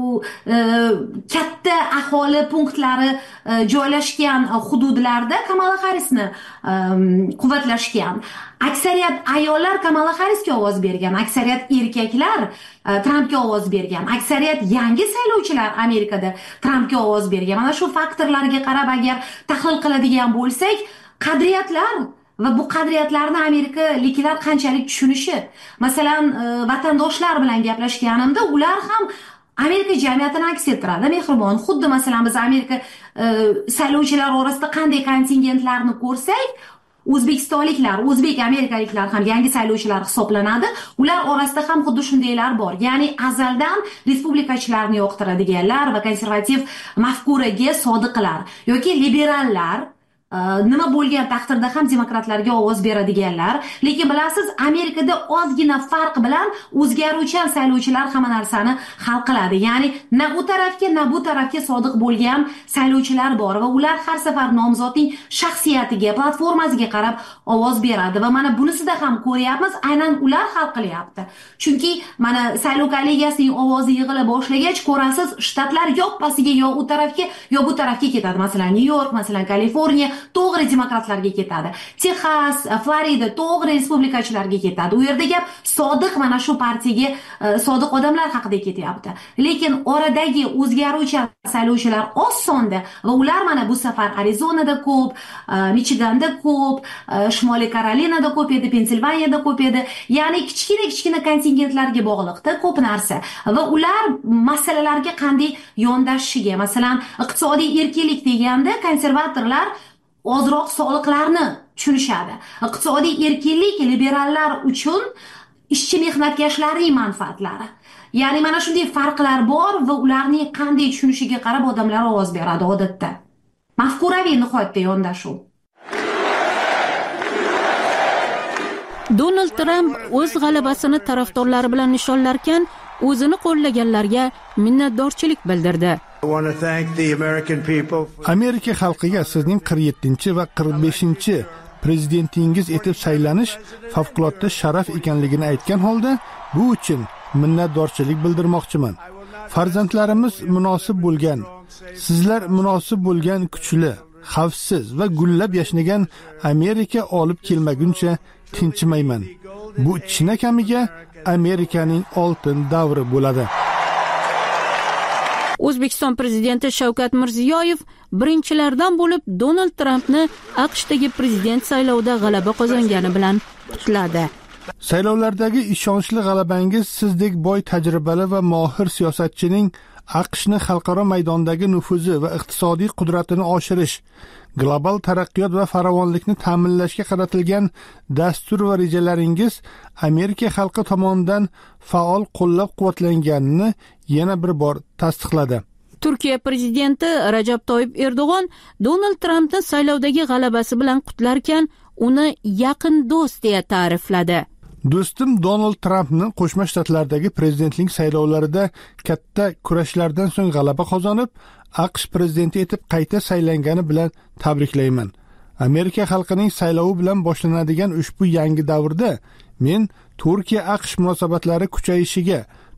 katta aholi punktlari joylashgan hududlarda Kamala Harrisni quvvatlashgan. Aksariyat ayollar Kamala Harrisga ovoz bergan, aksariyat erkaklar Trampga ovoz bergan, aksariyat yangi saylovchilar Amerikada Trampga ovoz bergan. Mana shu faktorlarga qarab agar tahlil qiladigan bo'lsak, qadriyatlar va bu qadriyatlarni amerikaliklar qanchalik tushunishi. Masalan, vatandoshlar bilan gaplashganimda ular ham Amerika jamiyatini aks ettiradi, mehribon. Xuddi masalan biz Amerika saylovchilar orasida qanday kontingentlarni ko'rsak, O'zbekistonliklar, o'zbek amerikaliklar ham yangi saylovchilar hisoblanadi. Ular orasida ham xuddi shundaylar bor. Ya'ni azaldan respublikachilarni yoqtiradiganlar va konservativ mafkuraga sodiqlar yoki liberallar, nima bo'lgan taqdirda ham demokratlarga ovoz beradiganlar. Lekin bilasiz, Amerikada ozgina farq bilan o'zgaruvchan saylovchilar hamma narsani hal qiladi. Ya'ni na u tarafga, na bu tarafga sodiq bo'lgan saylovchilar bor va ular har safar nomzodning shaxsiyatiga, platformasiga qarab ovoz beradi va mana bunisida ham ko'ryapmiz, aynan ular hal qilyapti. Chunki mana saylov kollegiyasining ovozi yig'ila boshlagach, ko'rasiz, shtatlar yoppasiga yo u tarafga, yo bu tarafga ketadi. Masalan, Nyu-York, masalan, Kaliforniya to'g'ri demokratlarga ketadi. Texas, Florida to'g'ri respublikachilarga ketadi. U yerda gap sodiq mana shu partiyaga sodiq odamlar haqida ketyapti. Lekin oradagi o'zgaruvchi saylovchilar oz sonda va ular mana bu safar Arizonada ko'p, Michiganda ko'p, Shimoliy Karolinada ko'p edi, Pensilvaniyada ko'p edi. Ya'ni kichkina-kichkina kontingentlarga bog'liqda ko'p narsa va ular masalalarga qanday yondashishiga, masalan, iqtisodiy erkinlik deganda konservatorlar ozroq soliqlarni tushunishadi. Iqtisodiy erkinlik liberallar uchun ishchi mehnatkashlarning manfaatlari. Ya'ni mana shunday farqlar bor va ularning qanday tushunishiga qarab odamlar ovoz beradi odatda. Mafkuraviy nihoyatda yondashuv. Donald Tramp o'z g'alabasini tarafdorlari bilan nishonlarkan, o'zini qo'llaganlarga minnatdorchilik bildirdi. Amerika xalqiga sizning qirq yettinchi va qirq beshinchi prezidentingiz etib saylanish favqulodda sharaf ekanligini aytgan holda, bu uchun minnatdorchilik bildirmoqchiman. Farzandlarimiz munosib bo'lgan, sizlar munosib bo'lgan kuchli, xavfsiz va gullab yashnagan Amerika olib kelmaguncha tinchimayman. Bu chinakamiga Amerikaning oltin davri bo'ladi. O'zbekiston prezidenti Shavkat Mirziyoyev birinchilardan bo'lib Donald Trampni AQShdagi prezident saylovida g'alaba qozongani bilan qutladi. Saylovlardagi ishonchli g'alabangiz sizdek boy tajribali va mohir siyosatchining AQShni xalqaro maydondagi nufuzi va iqtisodiy qudratini oshirish, global taraqqiyot va farovonlikni ta'minlashga qaratilgan dastur va rejalaringiz Amerika xalqi tomonidan faol qo'llab-quvvatlanganini yana bir bor tasdiqladi. Turkiya prezidenti Rajab Toyyib Erdo'g'on Donald Trampni saylovdagi g'alabasi bilan qutlarkan, uni yaqin do'st deya ta'rifladi. Do'stim Donald Trampni Qo'shma Shtatlardagi prezidentlik saylovlarida katta kurashlardan so'ng g'alaba qozonib, AQSh prezidenti etib qayta saylangani bilan tabriklayman. Amerika xalqining saylovi bilan boshlanadigan ushbu yangi davrda men Turkiya AQSh munosabatlari kuchayishiga,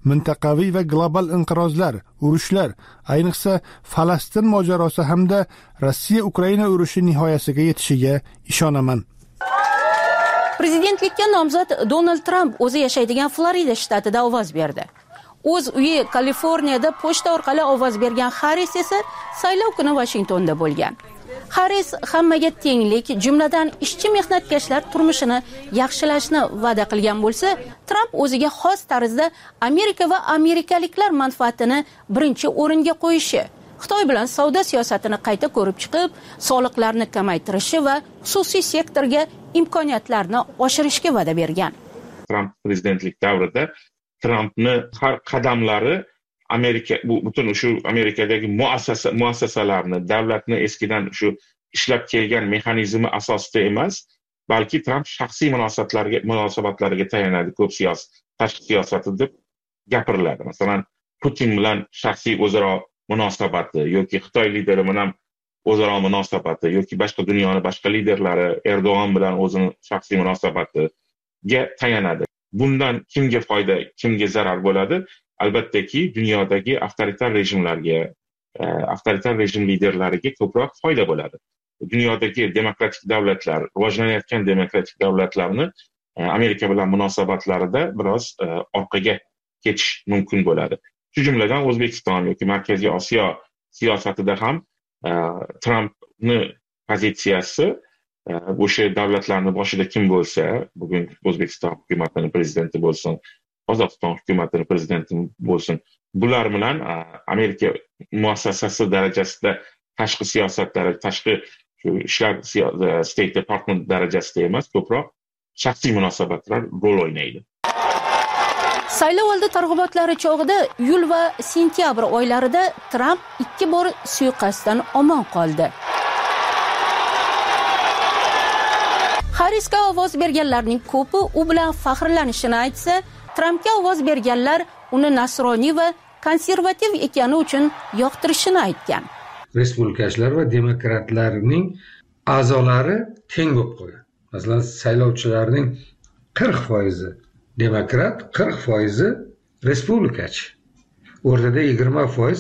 mintaqaviy va global inqirozlar, urushlar, ayniqsa Falastin mojarosi hamda Rossiya Ukraina urushi nihoyasiga yetishiga ishonaman. Prezidentlikka nomzod Donald Tramp o'zi yashaydigan Florida shtatida ovoz berdi. O'z uyi Kaliforniyada pochta orqali ovoz bergan Harris esa saylov kuni Washingtonda bo'lgan. Harris hammaga tenglik, jumladan ishchi mehnatkashlar turmushini yaxshilashni va'da qilgan bo'lsa, Tramp o'ziga xos tarzda Amerika va amerikaliklar manfaatini birinchi o'ringa qo'yishi, Xitoy bilan savdo siyosatini qayta ko'rib chiqib, soliqlarni kamaytirishi va xususiy sektorga imkoniyatlarni oshirishga va'da bergan. Tramp prezidentlik davrida Trampni har qadamlari Amerika bu butun shu Amerikadagi muassasa muassasalarni, davlatni eskidan shu ishlab kelgan mexanizmi asosida emas, balki Tramp shaxsiy munosabatlarga munosabatlariga tayanadi. Ko'p siyosiy tashqi siyosati deb gapiriladi. Masalan, Putin bilan shaxsiy o'zaro munosabati yoki Xitoy lideri bilan o'zaro munosabati yoki boshqa dunyoning boshqa liderlari Erdo'g'on bilan o'zining shaxsiy munosabatiga tayanadi. Bundan kimga foyda, kimga zarar bo'ladi? Albattaki dunyodagi avtoritar rejimlarga, avtoritar rejim liderlariga ko'proq foyda bo'ladi. Dunyodagi demokratik davlatlar, rivojlanayotgan demokratik davlatlarni Amerika bilan munosabatlarida biroz orqaga ketish mumkin bo'ladi. Shu jumladan O'zbekiston yoki Markaziy Osiyo siyosatida ham Trampni pozitsiyasi o'sha davlatlarning boshida kim bo'lsa, bugun O'zbekiston hukumatining prezidenti bo'lsin, Qozog'iston hukumatining prezidenti bo'lsin, bular bilan Amerika muassasasi darajasida tashqi siyosatlari, tashqi ishlar State Department darajasida emas, ko'proq shaxsiy munosabatlar rol o'ynaydi. Saylov oldi targ'ibotlari chog'ida iyul va sentyabr oylarida Tramp ikki bor suiqasddan omon qoldi. Harrisga ovoz berganlarning ko'pi u bilan faxrlanishini aytsa, Trampga ovoz berganlar uni nasroniy va konservativ ekani uchun yoqtirishini aytgan. Respublikachilar va demokratlarning a'zolari teng bo'lib qolgan. Masalan, saylovchilarning qirq foizi demokrat, qirq foizi respublikachi. O'rtada yigirma foiz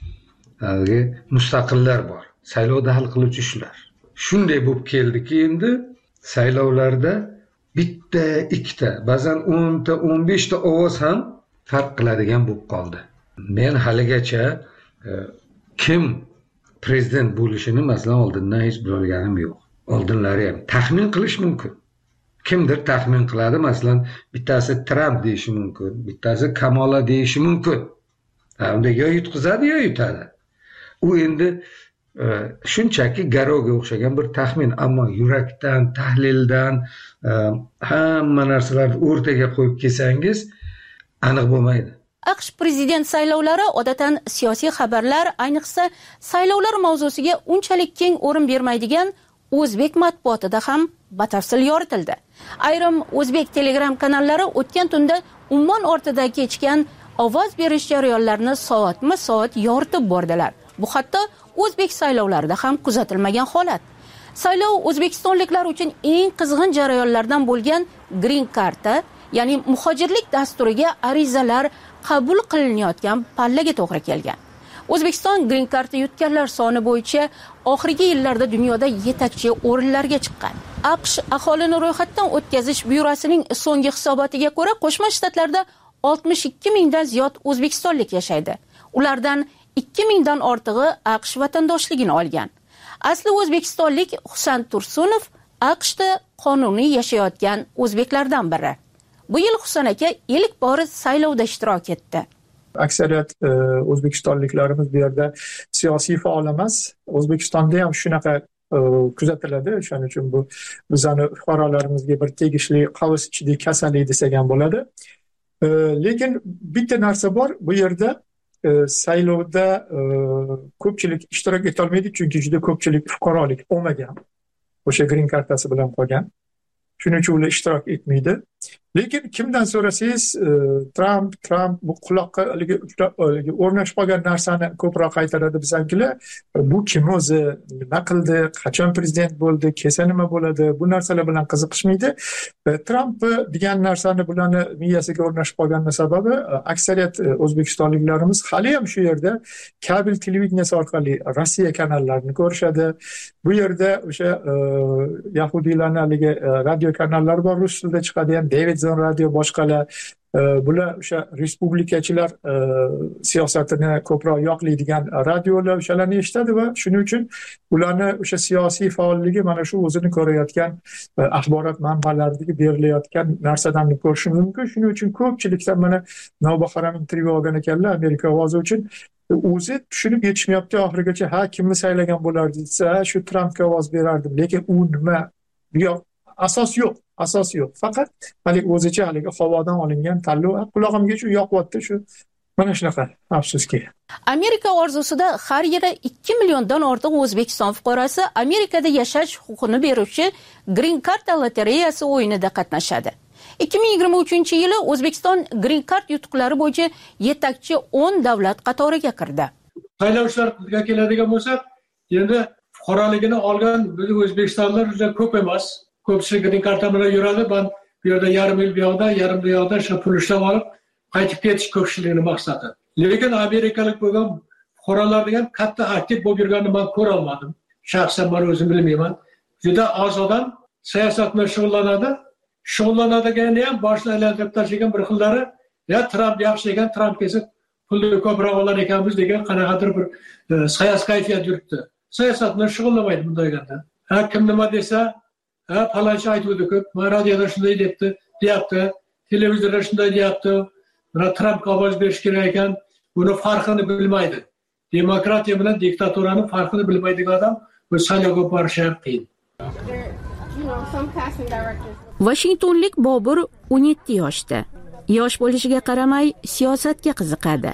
mustaqillar bor. Saylovda hal qiluvchi ishlar. Shunday bo'lib keldiki, endi saylovlarda bitta, ikkita, ba'zan o'nta, o'n beshta ovoz ham farq qiladigan bo'lib qoldi. Men haligacha e, kim prezident bo'lishini masalan oldindan hech bilganim yo'q. Oldinlari ham taxmin qilish mumkin. Kimdir taxmin qiladi, masalan, bittasi Trump deyishi mumkin, bittasi Kamala deyishi mumkin. Unda yo yutqizadi, yo yutadi. U endi e, shunchaki garovga o'xshagan bir taxmin, ammo yurakdan, tahlildan e, hamma narsalarni o'rtaga qo'yib kelsangiz aniq bo'lmaydi. AQSh prezident saylovlari odatdan siyosiy xabarlar, ayniqsa saylovlar mavzusiga unchalik keng o'rin bermaydigan o'zbek matbuotida ham batafsil yoritildi. Ayrim o'zbek telegram kanallari o'tgan tunda ummon ortida kechgan ovoz berish jarayonlarini soatma-soat yoritib bordilar. Bu hatto o'zbek saylovlarida ham kuzatilmagan holat. Saylov o'zbekistonliklar uchun eng qizg'in jarayonlardan bo'lgan Green Card'a, ya'ni muhojirlik dasturiga arizalar qabul qilinayotgan pallaga to'g'ri kelgan. O'zbekiston Green Card'ni yutganlar soni bo'yicha oxirgi yillarda dunyoda yetakchi o'rinlarga chiqqan. AQSh aholini ro'yxatdan o'tkazish byurosining so'nggi hisobotiga ko'ra, Qo'shma Shtatlarda oltmish ikki mingdan ziyod o'zbekistonlik yashaydi. Ulardan ikki mingdan ortig'i AQSh vatandoshligini olgan. Asli o'zbekistonlik Husan Tursunov AQShda qonuniy yashayotgan o'zbeklardan biri. Bu yil Husan aka ilk bor saylovda ishtirok etdi. Aksariyat e, o'zbekistonliklarimiz bu yerda siyosiy faol emas. O'zbekistonda ham shunaqa e, kuzatiladi. Shuning uchun bu bizani fuqarolarimizga bir tegishli qavs ichidagi kasallik desak ham bo'ladi. E, lekin bitta narsa bor, bu yerda e, saylovda e, ko'pchilik ishtirok eta olmaydi, chunki juda ko'pchilik fuqarolik olmagan. O'sha green kartasi bilan qolgan. Shuning uchun ular ishtirok etmaydi. lekin kimdan so'rasangiz Trump Trump bu quloqqa o'rnashib qolgan narsani ko'proq aytadi bizankilar. Bu kim o'zi, nima qildi, qachon prezident bo'ldi, kelsa nima bo'ladi, bu narsalar bilan qiziqishmaydi. Trump degan narsani bularni miyasiga o'rnashib qolgani sababi aksariyat o'zbekistonliklarimiz hali ham shu yerda kabel televideniyasi orqali Rossiya kanallarini ko'rishadi. Bu yerda o'sha yahudiylarning haligi radio kanallari bor, rus tilida chiqadigan Davidson radio boshqalar. Bular o'sha respublikachilar siyosatini ko'proq yoqlaydigan radiolar o'shalarni eshitadi va shuning uchun ularni o'sha siyosiy faolligi mana shu o'zini ko'rayotgan axborot manbalaridagi berilayotgan narsadan ko'rishi mumkin. Shuning uchun ko'pchilikdan mana Navbahor ham intervyu olgan ekanlar Amerika ovozi uchun. O'zi tushunib yetishmayapti oxirigacha. Ha, kimni saylagan bo'lardi desa, shu Trampga ovoz berardim, lekin u nima yo'q, asos yo'q. Asos yo'q. Faqat hali o'zicha haligi havodan olingan tanlov qulog'imga shu yoqyapti, shu mana shunaqa, afsuski. Amerika orzusida har yili ikki milliondan ortiq O'zbekiston fuqarosi Amerikada yashash huquqini beruvchi Green Card lotereyasi o'yinida qatnashadi. ikki ming yigirma uchinchi yili O'zbekiston Green Card yutuqlari bo'yicha yetakchi o'n davlat qatoriga kirdi. Saylovchilarga keladigan bo'lsak, endi fuqaroligini olgan biz O'zbekistonlar juda ko'p emas. Ko'pchilik Green Card bilan yuradi. Ben bu yerda yarim yil bu yoqda, yarim bu yoqda shu pul ishlab olib, qaytib ketish ko'pchilikning maqsadi. Lekin amerikalik bo'lgan fuqarolar degan katta aktiv bo'lib yurganini men ko'ra olmadim. Shaxsan men o'zim bilmayman. Juda oz odam siyosat bilan shug'ullanadi. Shug'ullanadigan ham boshini aylantirib tashlagan bir xillari, ya Trump yaxshi ekan, Trump kelsa pulni ko'proq olar ekanmiz degan qanaqadir bir siyosiy kayfiyat yuribdi. Siyosat bilan shug'ullanmaydi bunday ganda. Ha, kim nima desa, ha, falanchi aytuvdi ko'p, radioda shunday debdi, deyapti, televizorda shunday deyapti. Mana Trumpga ovoz berish kerak ekan, buni farqini bilmaydi. Demokratiya bilan diktaturaning farqini bilmaydigan odam bu saylovga borishi qiyin. Washingtonlik Bobur o'n yetti yoshda. Yosh bo'lishiga qaramay siyosatga qiziqadi.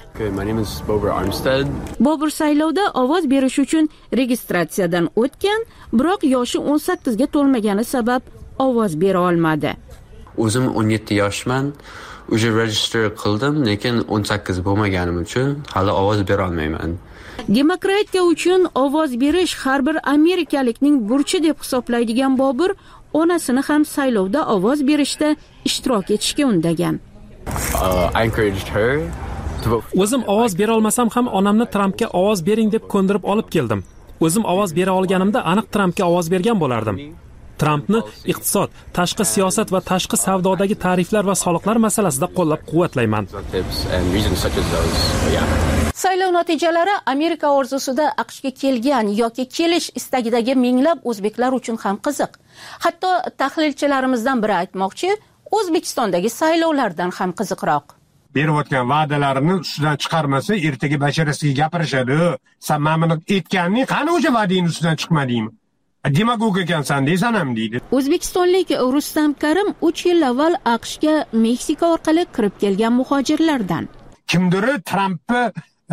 Bobur saylovda ovoz berish uchun registratsiyadan o'tgan, biroq yoshi o'n sakkizga to'lmagani sabab ovoz bera olmadi. O'zim o'n yetti yoshman, o'sha register qildim, lekin o'n sakkiz bo'lmaganim uchun hali ovoz bera olmayman. Demokratiya uchun ovoz berish har bir amerikalikning burchi deb hisoblaydigan Bobur onasini ham saylovda ovoz berishda ishtirok etishga undagan. O'zim ovoz bera olmasam ham onamni Trumpga ovoz bering deb ko'ndirib olib keldim. O'zim ovoz bera olganimda aniq Trumpga ovoz bergan bo'lardim. Trumpni iqtisod, tashqi siyosat va tashqi savdodagi tariflar va soliqlar masalasida qo'llab-quvvatlayman. Saylov natijalari Amerika orzusida AQShga kelgan yoki kelish istagidagi minglab o'zbeklar uchun ham qiziq. Hatto tahlilchilarimizdan biri aytmoqchi, O'zbekistondagi saylovlardan ham qiziqroq. Berayotgan va'dalarini ustidan chiqarmasa, ertaga basharasiga gapirishadi. Sen mana aytganing qani o'sha va'ding ustidan chiqmadingmi? Demagog ekansan deysan ham deydi. O'zbekistonlik Rustam Karim uch yil avval AQShga Meksika orqali kirib kelgan muhojirlardan. Kimdir Trampni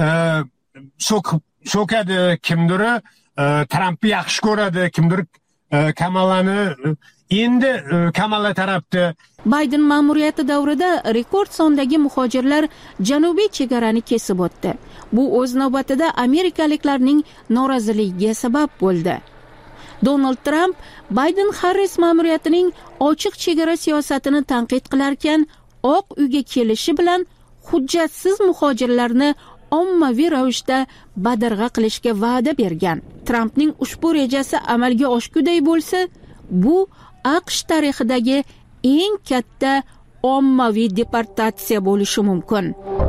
so'kadi, kimdir Trampni yaxshi ko'radi, kimdir Kamalani endi Kamala tarafda. Bayden ma'muriyati davrida rekord sondagi muhojirlar janubiy chegarani kesib o'tdi. Bu o'z navbatida amerikaliklarning noroziligiga sabab bo'ldi. Donald Trump Biden-Harris ma'muriyatining ochiq chegara siyosatini tanqid qilarkan, Oq uyga kelishi bilan hujjatsiz muhojirlarni ommaviy ravishda badarg'a qilishga va'da bergan. Trumpning ushbu rejasi amalga oshguday bo'lsa, bu AQSh tarixidagi eng katta ommaviy deportatsiya bo'lishi mumkin.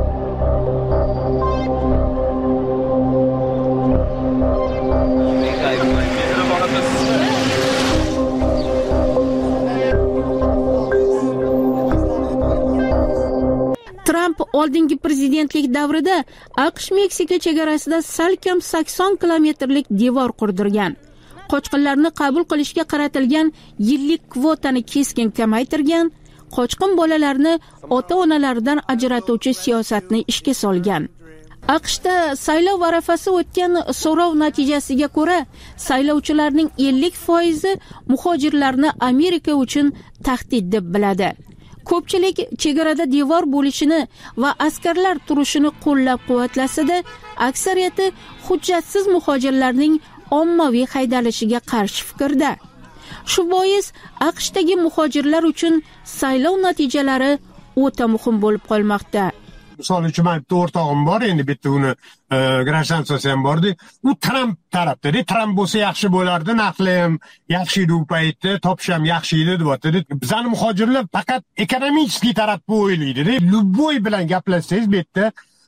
Trump oldingi prezidentlik davrida AQSh Meksika chegarasida salkam sakson kilometrlik devor qurdirgan. Qochqinlarni qabul qilishga qaratilgan yillik kvotani keskin kamaytirgan, qochqin bolalarni ota-onalaridan ajratuvchi siyosatni ishga solgan. AQShda saylov arafasi o'tgan so'rov natijasiga ko'ra, saylovchilarning ellik foizi muhojirlarni Amerika uchun tahdid deb biladi. ko'pchilik chegarada devor bo'lishini va askarlar turishini qo'llab-quvvatlasa-da, aksariyati hujjatsiz muhojirlarning ommaviy haydalishiga qarshi fikrda. Shu bois AQShdagi muhojirlar uchun saylov natijalari o'ta muhim bo'lib qolmoqda. Misol uchun men bitta o'rtog'im bor, endi bitta uni gражданствоsi ham bordi. U Tramp tarafda. Tramp bo'lsa yaxshi bo'lardi, naqli ham yaxshi edi u paytda, topish ham yaxshi edi deb aytdi. Bizning muhojirlar faqat ekonomik tarafni o'ylaydi. Любой bilan gaplashsangiz bu yerda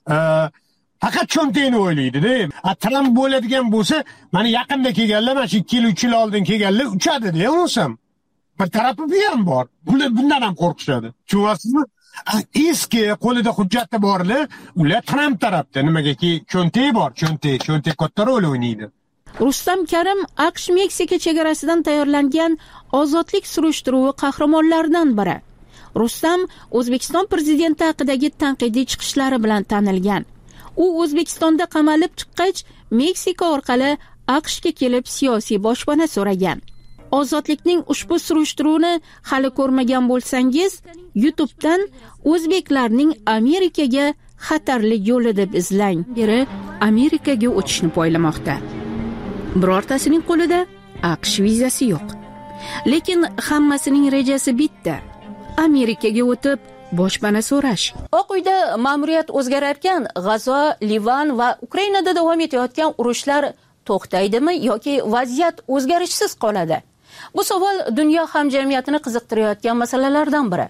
faqat cho'ntakni o'ylaydi-da. Tramp bo'ladigan bo'lsa, mana yaqinda kelganlar, mana shu ikki yil uch yil oldin kelganlar uchadi-da, unsam. Bir tarafi bu ham bor. Bular bundan ham qo'rqishadi. Tushunasizmi? Eski qo'lida hujjati borlar, ular Tramp tarafda. Nimagaki cho'ntak bor, cho'ntak, cho'ntak katta rol o'ynaydi. Rustam Karim AQSh Meksika chegarasidan tayyorlangan ozodlik surishtiruvi qahramonlaridan biri. Rustam O'zbekiston prezidenti haqidagi tanqidiy chiqishlari bilan tanilgan. U O'zbekistonda qamalib chiqqach, Meksika orqali AQShga kelib siyosiy boshpana so'ragan. Ozodlikning ushbu surishtiruvini hali ko'rmagan bo'lsangiz, YouTube'dan O'zbeklarning Amerikaga xatarli yo'li deb izlang. Biri Amerikaga o'tishni poylamoqda. Birortasining qo'lida AQSh vizasi yo'q. Lekin hammasining rejasi bitta. Amerikaga o'tib boshpana so'rash. Oq uyda ma'muriyat o'zgararkan, G'azo, Livan va Ukrainada davom etayotgan urushlar to'xtaydimi yoki vaziyat o'zgarishsiz qoladi? Bu savol dunyo hamjamiyatini qiziqtirayotgan masalalardan biri.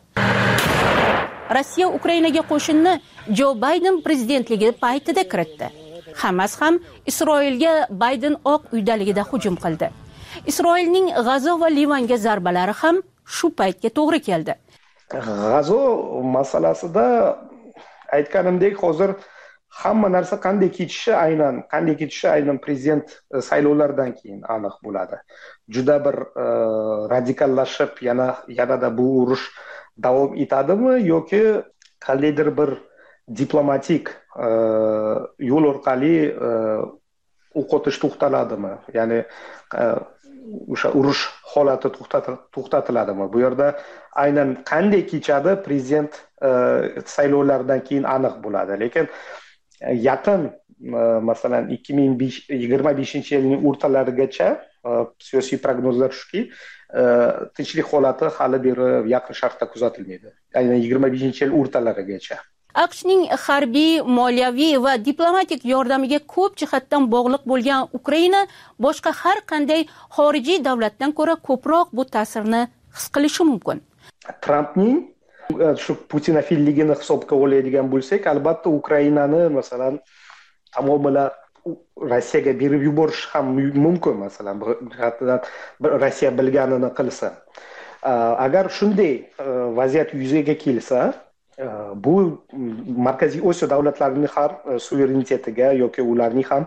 Rossiya Ukrainaga qo'shinni Jo Bayden prezidentligi paytida kiritdi. Hamas ham Isroilga Bayden Oq uydaligida hujum qildi. Isroilning G'azo va Livanga zarbalari ham shu paytga to'g'ri keldi. G'azo masalasida aytganimdek, hozir hamma narsa qanday kechishi aynan, qanday kechishi aynan prezident saylovlaridan keyin aniq bo'ladi. Juda bir radikallashib, yana yanada bu urush davom etadimi yoki qandaydir bir diplomatik yo'l orqali o'qotish to'xtaladimi? Ya'ni o'sha urush holati to'xtatiladimi? Bu yerda aynan qanday kechadi prezident saylovlaridan keyin aniq bo'ladi. Lekin yaqin masalan ikki ming yigirma beshinchi yilning o'rtalarigacha siyosiy prognozlar shuki, tinchlik holati hali beri Yaqin Sharqda kuzatilmaydi. Aynan yigirma beshinchi yil o'rtalarigacha. AQShning harbiy, moliyaviy va diplomatik yordamiga ko'p jihatdan bog'liq bo'lgan Ukraina boshqa har qanday xorijiy davlatdan ko'ra ko'proq bu ta'sirni his qilishi mumkin. Trampning shu putinofilligini hisobga oladigan bo'lsak, albatta Ukrainani masalan tamomila Rossiyaga berib yuborish ham mumkin, masalan, Rossiya bilganini qilsa. Agar shunday vaziyat yuzaga kelsa, bu Markaziy Osiyo davlatlarining har suverenitetiga yoki ularning ham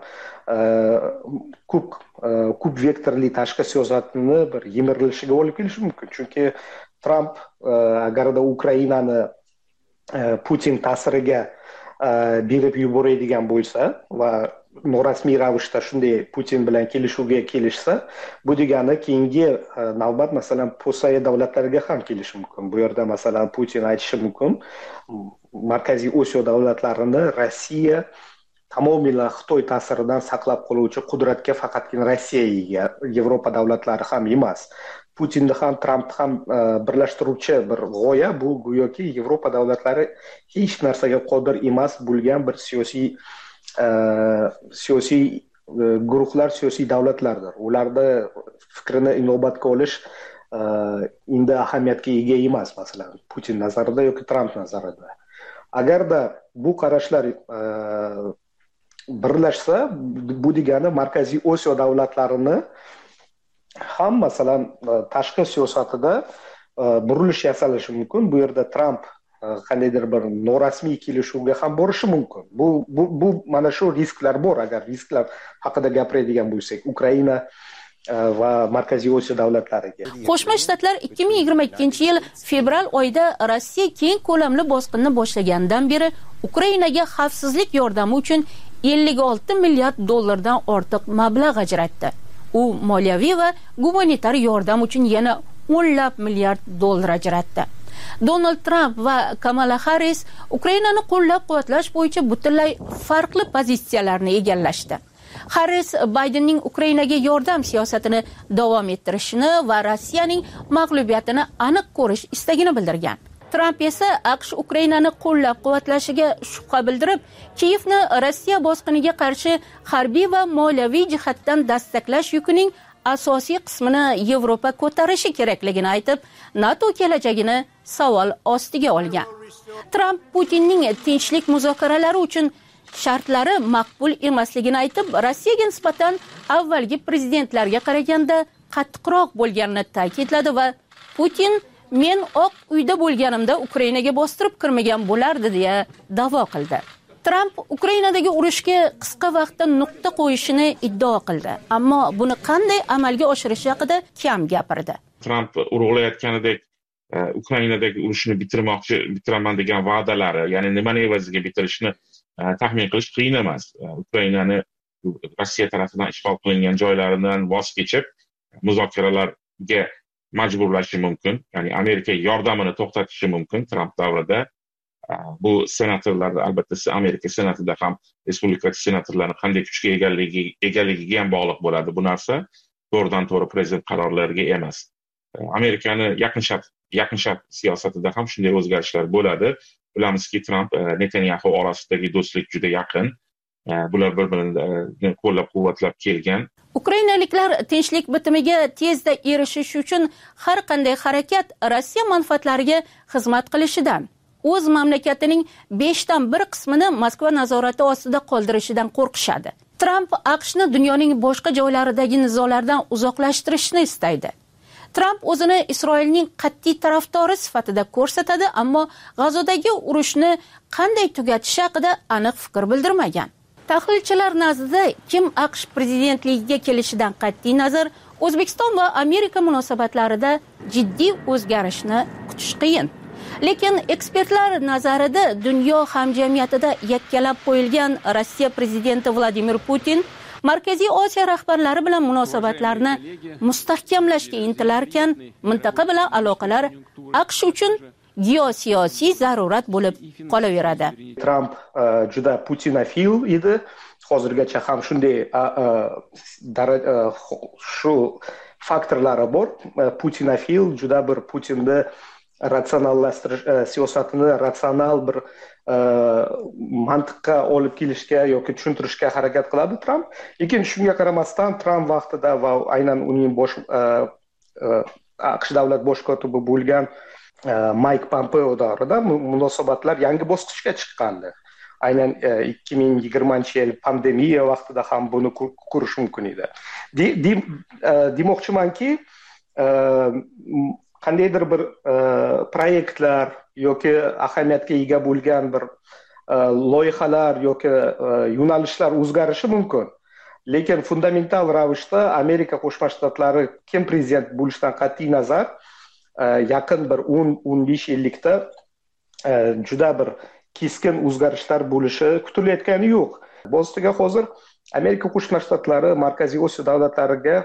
ko'p ko'p vektorli tashqi siyosatini bir yemirilishiga olib kelishi mumkin. Chunki Tramp agarda Ukrainani Putin ta'siriga berib yuboradigan bo'lsa va norasmiy ravishda shunday Putin bilan kelishuvga kelishsa, bu degani keyingi navbat masalan Posaya davlatlariga ham kelishi mumkin. Bu yerda masalan Putin aytishi mumkin, Markaziy Osiyo davlatlarini Rossiya tamomila Xitoy ta'siridan saqlab qoluvchi qudratga faqatgina Rossiya ega, Yevropa davlatlari ham emas. Putinni ham Trampni ham birlashtiruvchi bir g'oya bu go'yoki Yevropa davlatlari hech narsaga qodir emas bo'lgan bir siyosiy siyosiy guruhlar, siyosiy davlatlardir. Ularda fikrini inobatga olish endi ahamiyatga ega emas, masalan, Putin nazarida yoki Tramp nazarida. Agarda bu qarashlar birlashsa, bu degani Markaziy Osiyo davlatlarini ham masalan tashqi siyosatida burilish yasalishi mumkin. Bu yerda Tramp qandaydir bir norasmiy kelishuvga ham borishi mumkin. Bu bu bu mana shu risklar bor. Agar risklar haqida gapiradigan bo'lsak, Ukraina va Markaziy Osiyo davlatlariga. Qo'shma Shtatlar ikki ming yigirma ikkinchi yil fevral oyida Rossiya keng ko'lamli bosqinni boshlaganidan beri Ukrainaga xavfsizlik yordami uchun ellik olti milliard dollardan ortiq mablag' ajratdi. U moliyaviy va gumanitar yordam uchun yana o'nlab milliard dollar ajratdi. Donald Tramp va Kamala Harris Ukrainani qo'llab-quvvatlash bo'yicha butunlay farqli pozitsiyalarni egallashdi. Harris Baydenning Ukrainaga yordam siyosatini davom ettirishini va Rossiyaning mag'lubiyatini aniq ko'rish istagini bildirgan. Tramp esa AQSh Ukrainani qo'llab-quvvatlashiga shubha bildirib, Kiyevni Rossiya bosqiniga qarshi harbiy va moliyaviy jihatdan dastaqlash yukining asosiy qismini Yevropa ko'tarishi kerakligini aytib, NATO kelajagini savol ostiga olgan. Tramp Putinning tinchlik muzokaralari uchun shartlari maqbul emasligini aytib, Rossiyaga nisbatan avvalgi prezidentlarga qaraganda qattiqroq bo'lganini ta'kidladi va Putin men oq uyda bo'lganimda Ukrainaga bostirib kirmagan bo'lardi deya da'vo qildi. Tramp Ukrainadagi urushga qisqa vaqtda nuqta qo'yishini iddao qildi, ammo buni qanday amalga oshirish haqida kam gapirdi. Tramp urg'ulayotganidek Ukrainadagi urushni bitirmoqchi, bitiraman degan va'dalari, ya'ni nimani evaziga bitirishni taxmin qilish qiyin emas. Ukrainani Rossiya tomonidan ishg'ol qilingan joylaridan voz kechib, muzokaralarga majburlashi mumkin. Ya'ni Amerika yordamini to'xtatishi mumkin Tramp davrida. Bu senatorlar, albatta Amerika senatida ham respublikachi senatorlarning qanday kuchga egaligi egaligiga ham bog'liq bo'ladi. Bu narsa to'g'ridan to'g'ri prezident qarorlariga emas. Amerikani yaqin sharq yaqin sharq siyosatida ham shunday o'zgarishlar bo'ladi. Bilamizki, Tramp Netanyahu orasidagi do'stlik juda yaqin. Bular bir-birini qo'llab-quvvatlab kelgan. Ukrainaliklar tinchlik bitimiga tezda erishish uchun har qanday harakat Rossiya manfaatlariga xizmat qilishidan, o'z mamlakatining beshdan bir qismini Moskva nazorati ostida qoldirishidan qo'rqishadi. Tramp AQShni dunyoning boshqa joylaridagi nizolardan uzoqlashtirishni istaydi. Tramp o'zini Isroilning qat'iy tarafdori sifatida ko'rsatadi, ammo G'azodagi urushni qanday tugatish haqida aniq fikr bildirmagan. Tahlilchilar nazdida kim AQSh prezidentligiga kelishidan qat'iy nazar O'zbekiston va Amerika munosabatlarida jiddiy o'zgarishni kutish qiyin. Lekin ekspertlar nazarida dunyo hamjamiyatida yakkalab qo'yilgan Rossiya prezidenti Vladimir Putin Markaziy Osiyo rahbarlari bilan munosabatlarni mustahkamlashga intilarkan, mintaqa bilan aloqalar AQSh uchun geosiyosiy zarurat bo'lib qolaveradi. Tramp juda putinofil edi. Hozirgacha ham shunday shu faktorlari bor. Putinofil juda bir Putinni ratsionallashtirish siyosatini ratsional bir mantiqqa olib kelishga yoki tushuntirishga harakat qiladi Tramp. Lekin shunga qaramasdan Tramp vaqtida va aynan uning bosh AQSh davlat bosh kotibi bo'lgan Mike Pompeo davrida munosabatlar yangi bosqichga chiqqandi. Aynan ikki ming yigirmanchi yil pandemiya vaqtida ham buni ko'rish mumkin edi. Demoqchimanki, qandaydir bir proyektlar yoki ahamiyatga ega bo'lgan bir loyihalar yoki yo'nalishlar o'zgarishi mumkin. Lekin fundamental ravishda Amerika Qo'shma Shtatlari kim prezident bo'lishidan qat'iy nazar yaqin bir o'n o'n besh yillikda juda bir keskin o'zgarishlar bo'lishi kutilayotgani yo'q. Bostiga hozir Amerika Qo'shma Shtatlari Markaziy Osiyo davlatlariga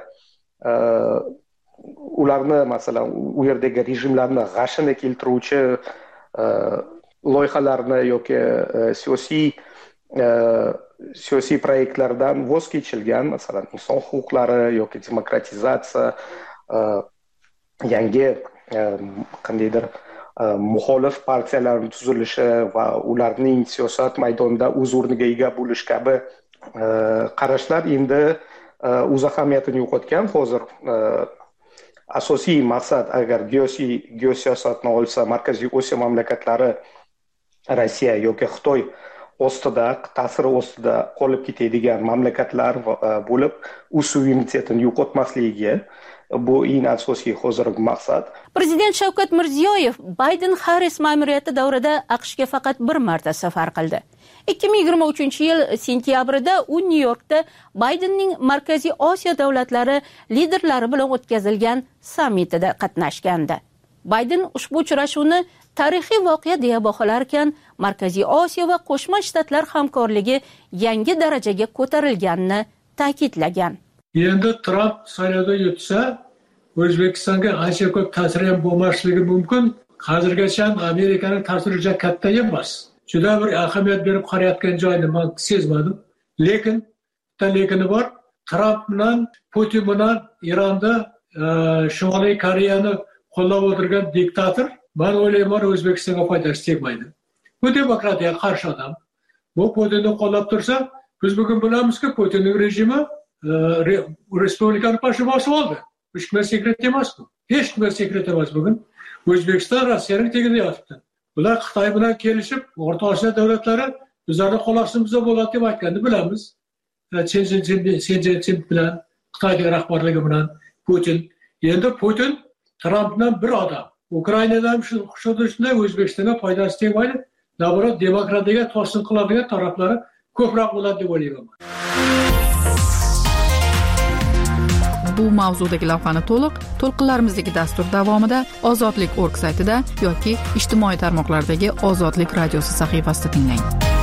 ularni masalan u yerdagi rejimlarni g'ashini keltiruvchi loyihalarni yoki siyosiy siyosiy proyektlardan voz kechilgan, masalan inson huquqlari yoki demokratizatsiya, yangi qandaydir muxolif partiyalarning tuzilishi va ularning siyosat maydonida o'z o'rniga ega bo'lish kabi qarashlar endi o'z ahamiyatini yo'qotgan. Hozir asosiy maqsad agar geosiyosatni olsa, Markaziy Osiyo mamlakatlari Rossiya yoki Xitoy ostida, ta'siri ostida qolib ketadigan mamlakatlar bo'lib, u suverenitetini yo'qotmasligi bu eng asosiy hozirgi maqsad. Prezident Shavkat Mirziyoyev Bayden-Harris ma'muriyati davrida AQShga faqat bir marta safar qildi. ikki ming yigirma uchinchi yil sentyabrida u Nyu-Yorkda Baydenning Markaziy Osiyo davlatlari liderlari bilan o'tkazilgan sammitida qatnashgandi. Bayden ushbu uchrashuvni tarixiy voqea deya baholar ekan, Markaziy Osiyo va Qo'shma Shtatlar hamkorligi yangi darajaga ko'tarilganini ta'kidlagan. Endi Tramp saylovda yutsa, O'zbekistonga ancha ko'p ta'siri ham bo'lmasligi mumkin. hozirgacha Amerikaning ta'siri juda katta emas. Juda bir ahamiyat berib qarayotgan joyini men sezmadim. Lekin bitta lekini bor. Tramp bilan Putin bilan Ironda Shimoliy Koreyani qo'llab o'tirgan diktator, men o'ylayman O'zbekistonga foydasi tegmaydi. Bu demokratiyaga qarshi odam. Bu Putinni qo'llab tursa, biz bugun bilamizki, Putinning rejimi respublikani boshib oldi. Hech kim sekret emas bu. Hech kim sekret emas bugun. O'zbekiston Rossiyaning tagida yotibdi. Bular Xitoy bilan kelishib, O'rta Osiyo davlatlari bizlarning qo'l ostimizda bo'ladi deb aytganini bilamiz. Chin Chin bilan, Xitoy rahbarligi bilan Putin. Endi Putin Trampdan bir odam. Ukrainadan shu shunday O'zbekistonga foydasi tegmaydi. Nazorat demokratiyaga to'sin qiladigan taraflari ko'proq bo'ladi deb o'ylayman. Bu mavzudagi lavhani to'liq to'lqinlarimizdagi dastur davomida ozodlik org saytida yoki ijtimoiy tarmoqlardagi Ozodlik radiosi sahifasida tinglang.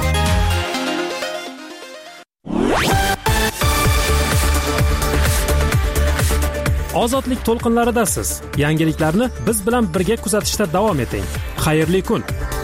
Ozodlik to'lqinlaridasiz. Yangiliklarni biz bilan birga kuzatishda davom eting. Xayrli kun.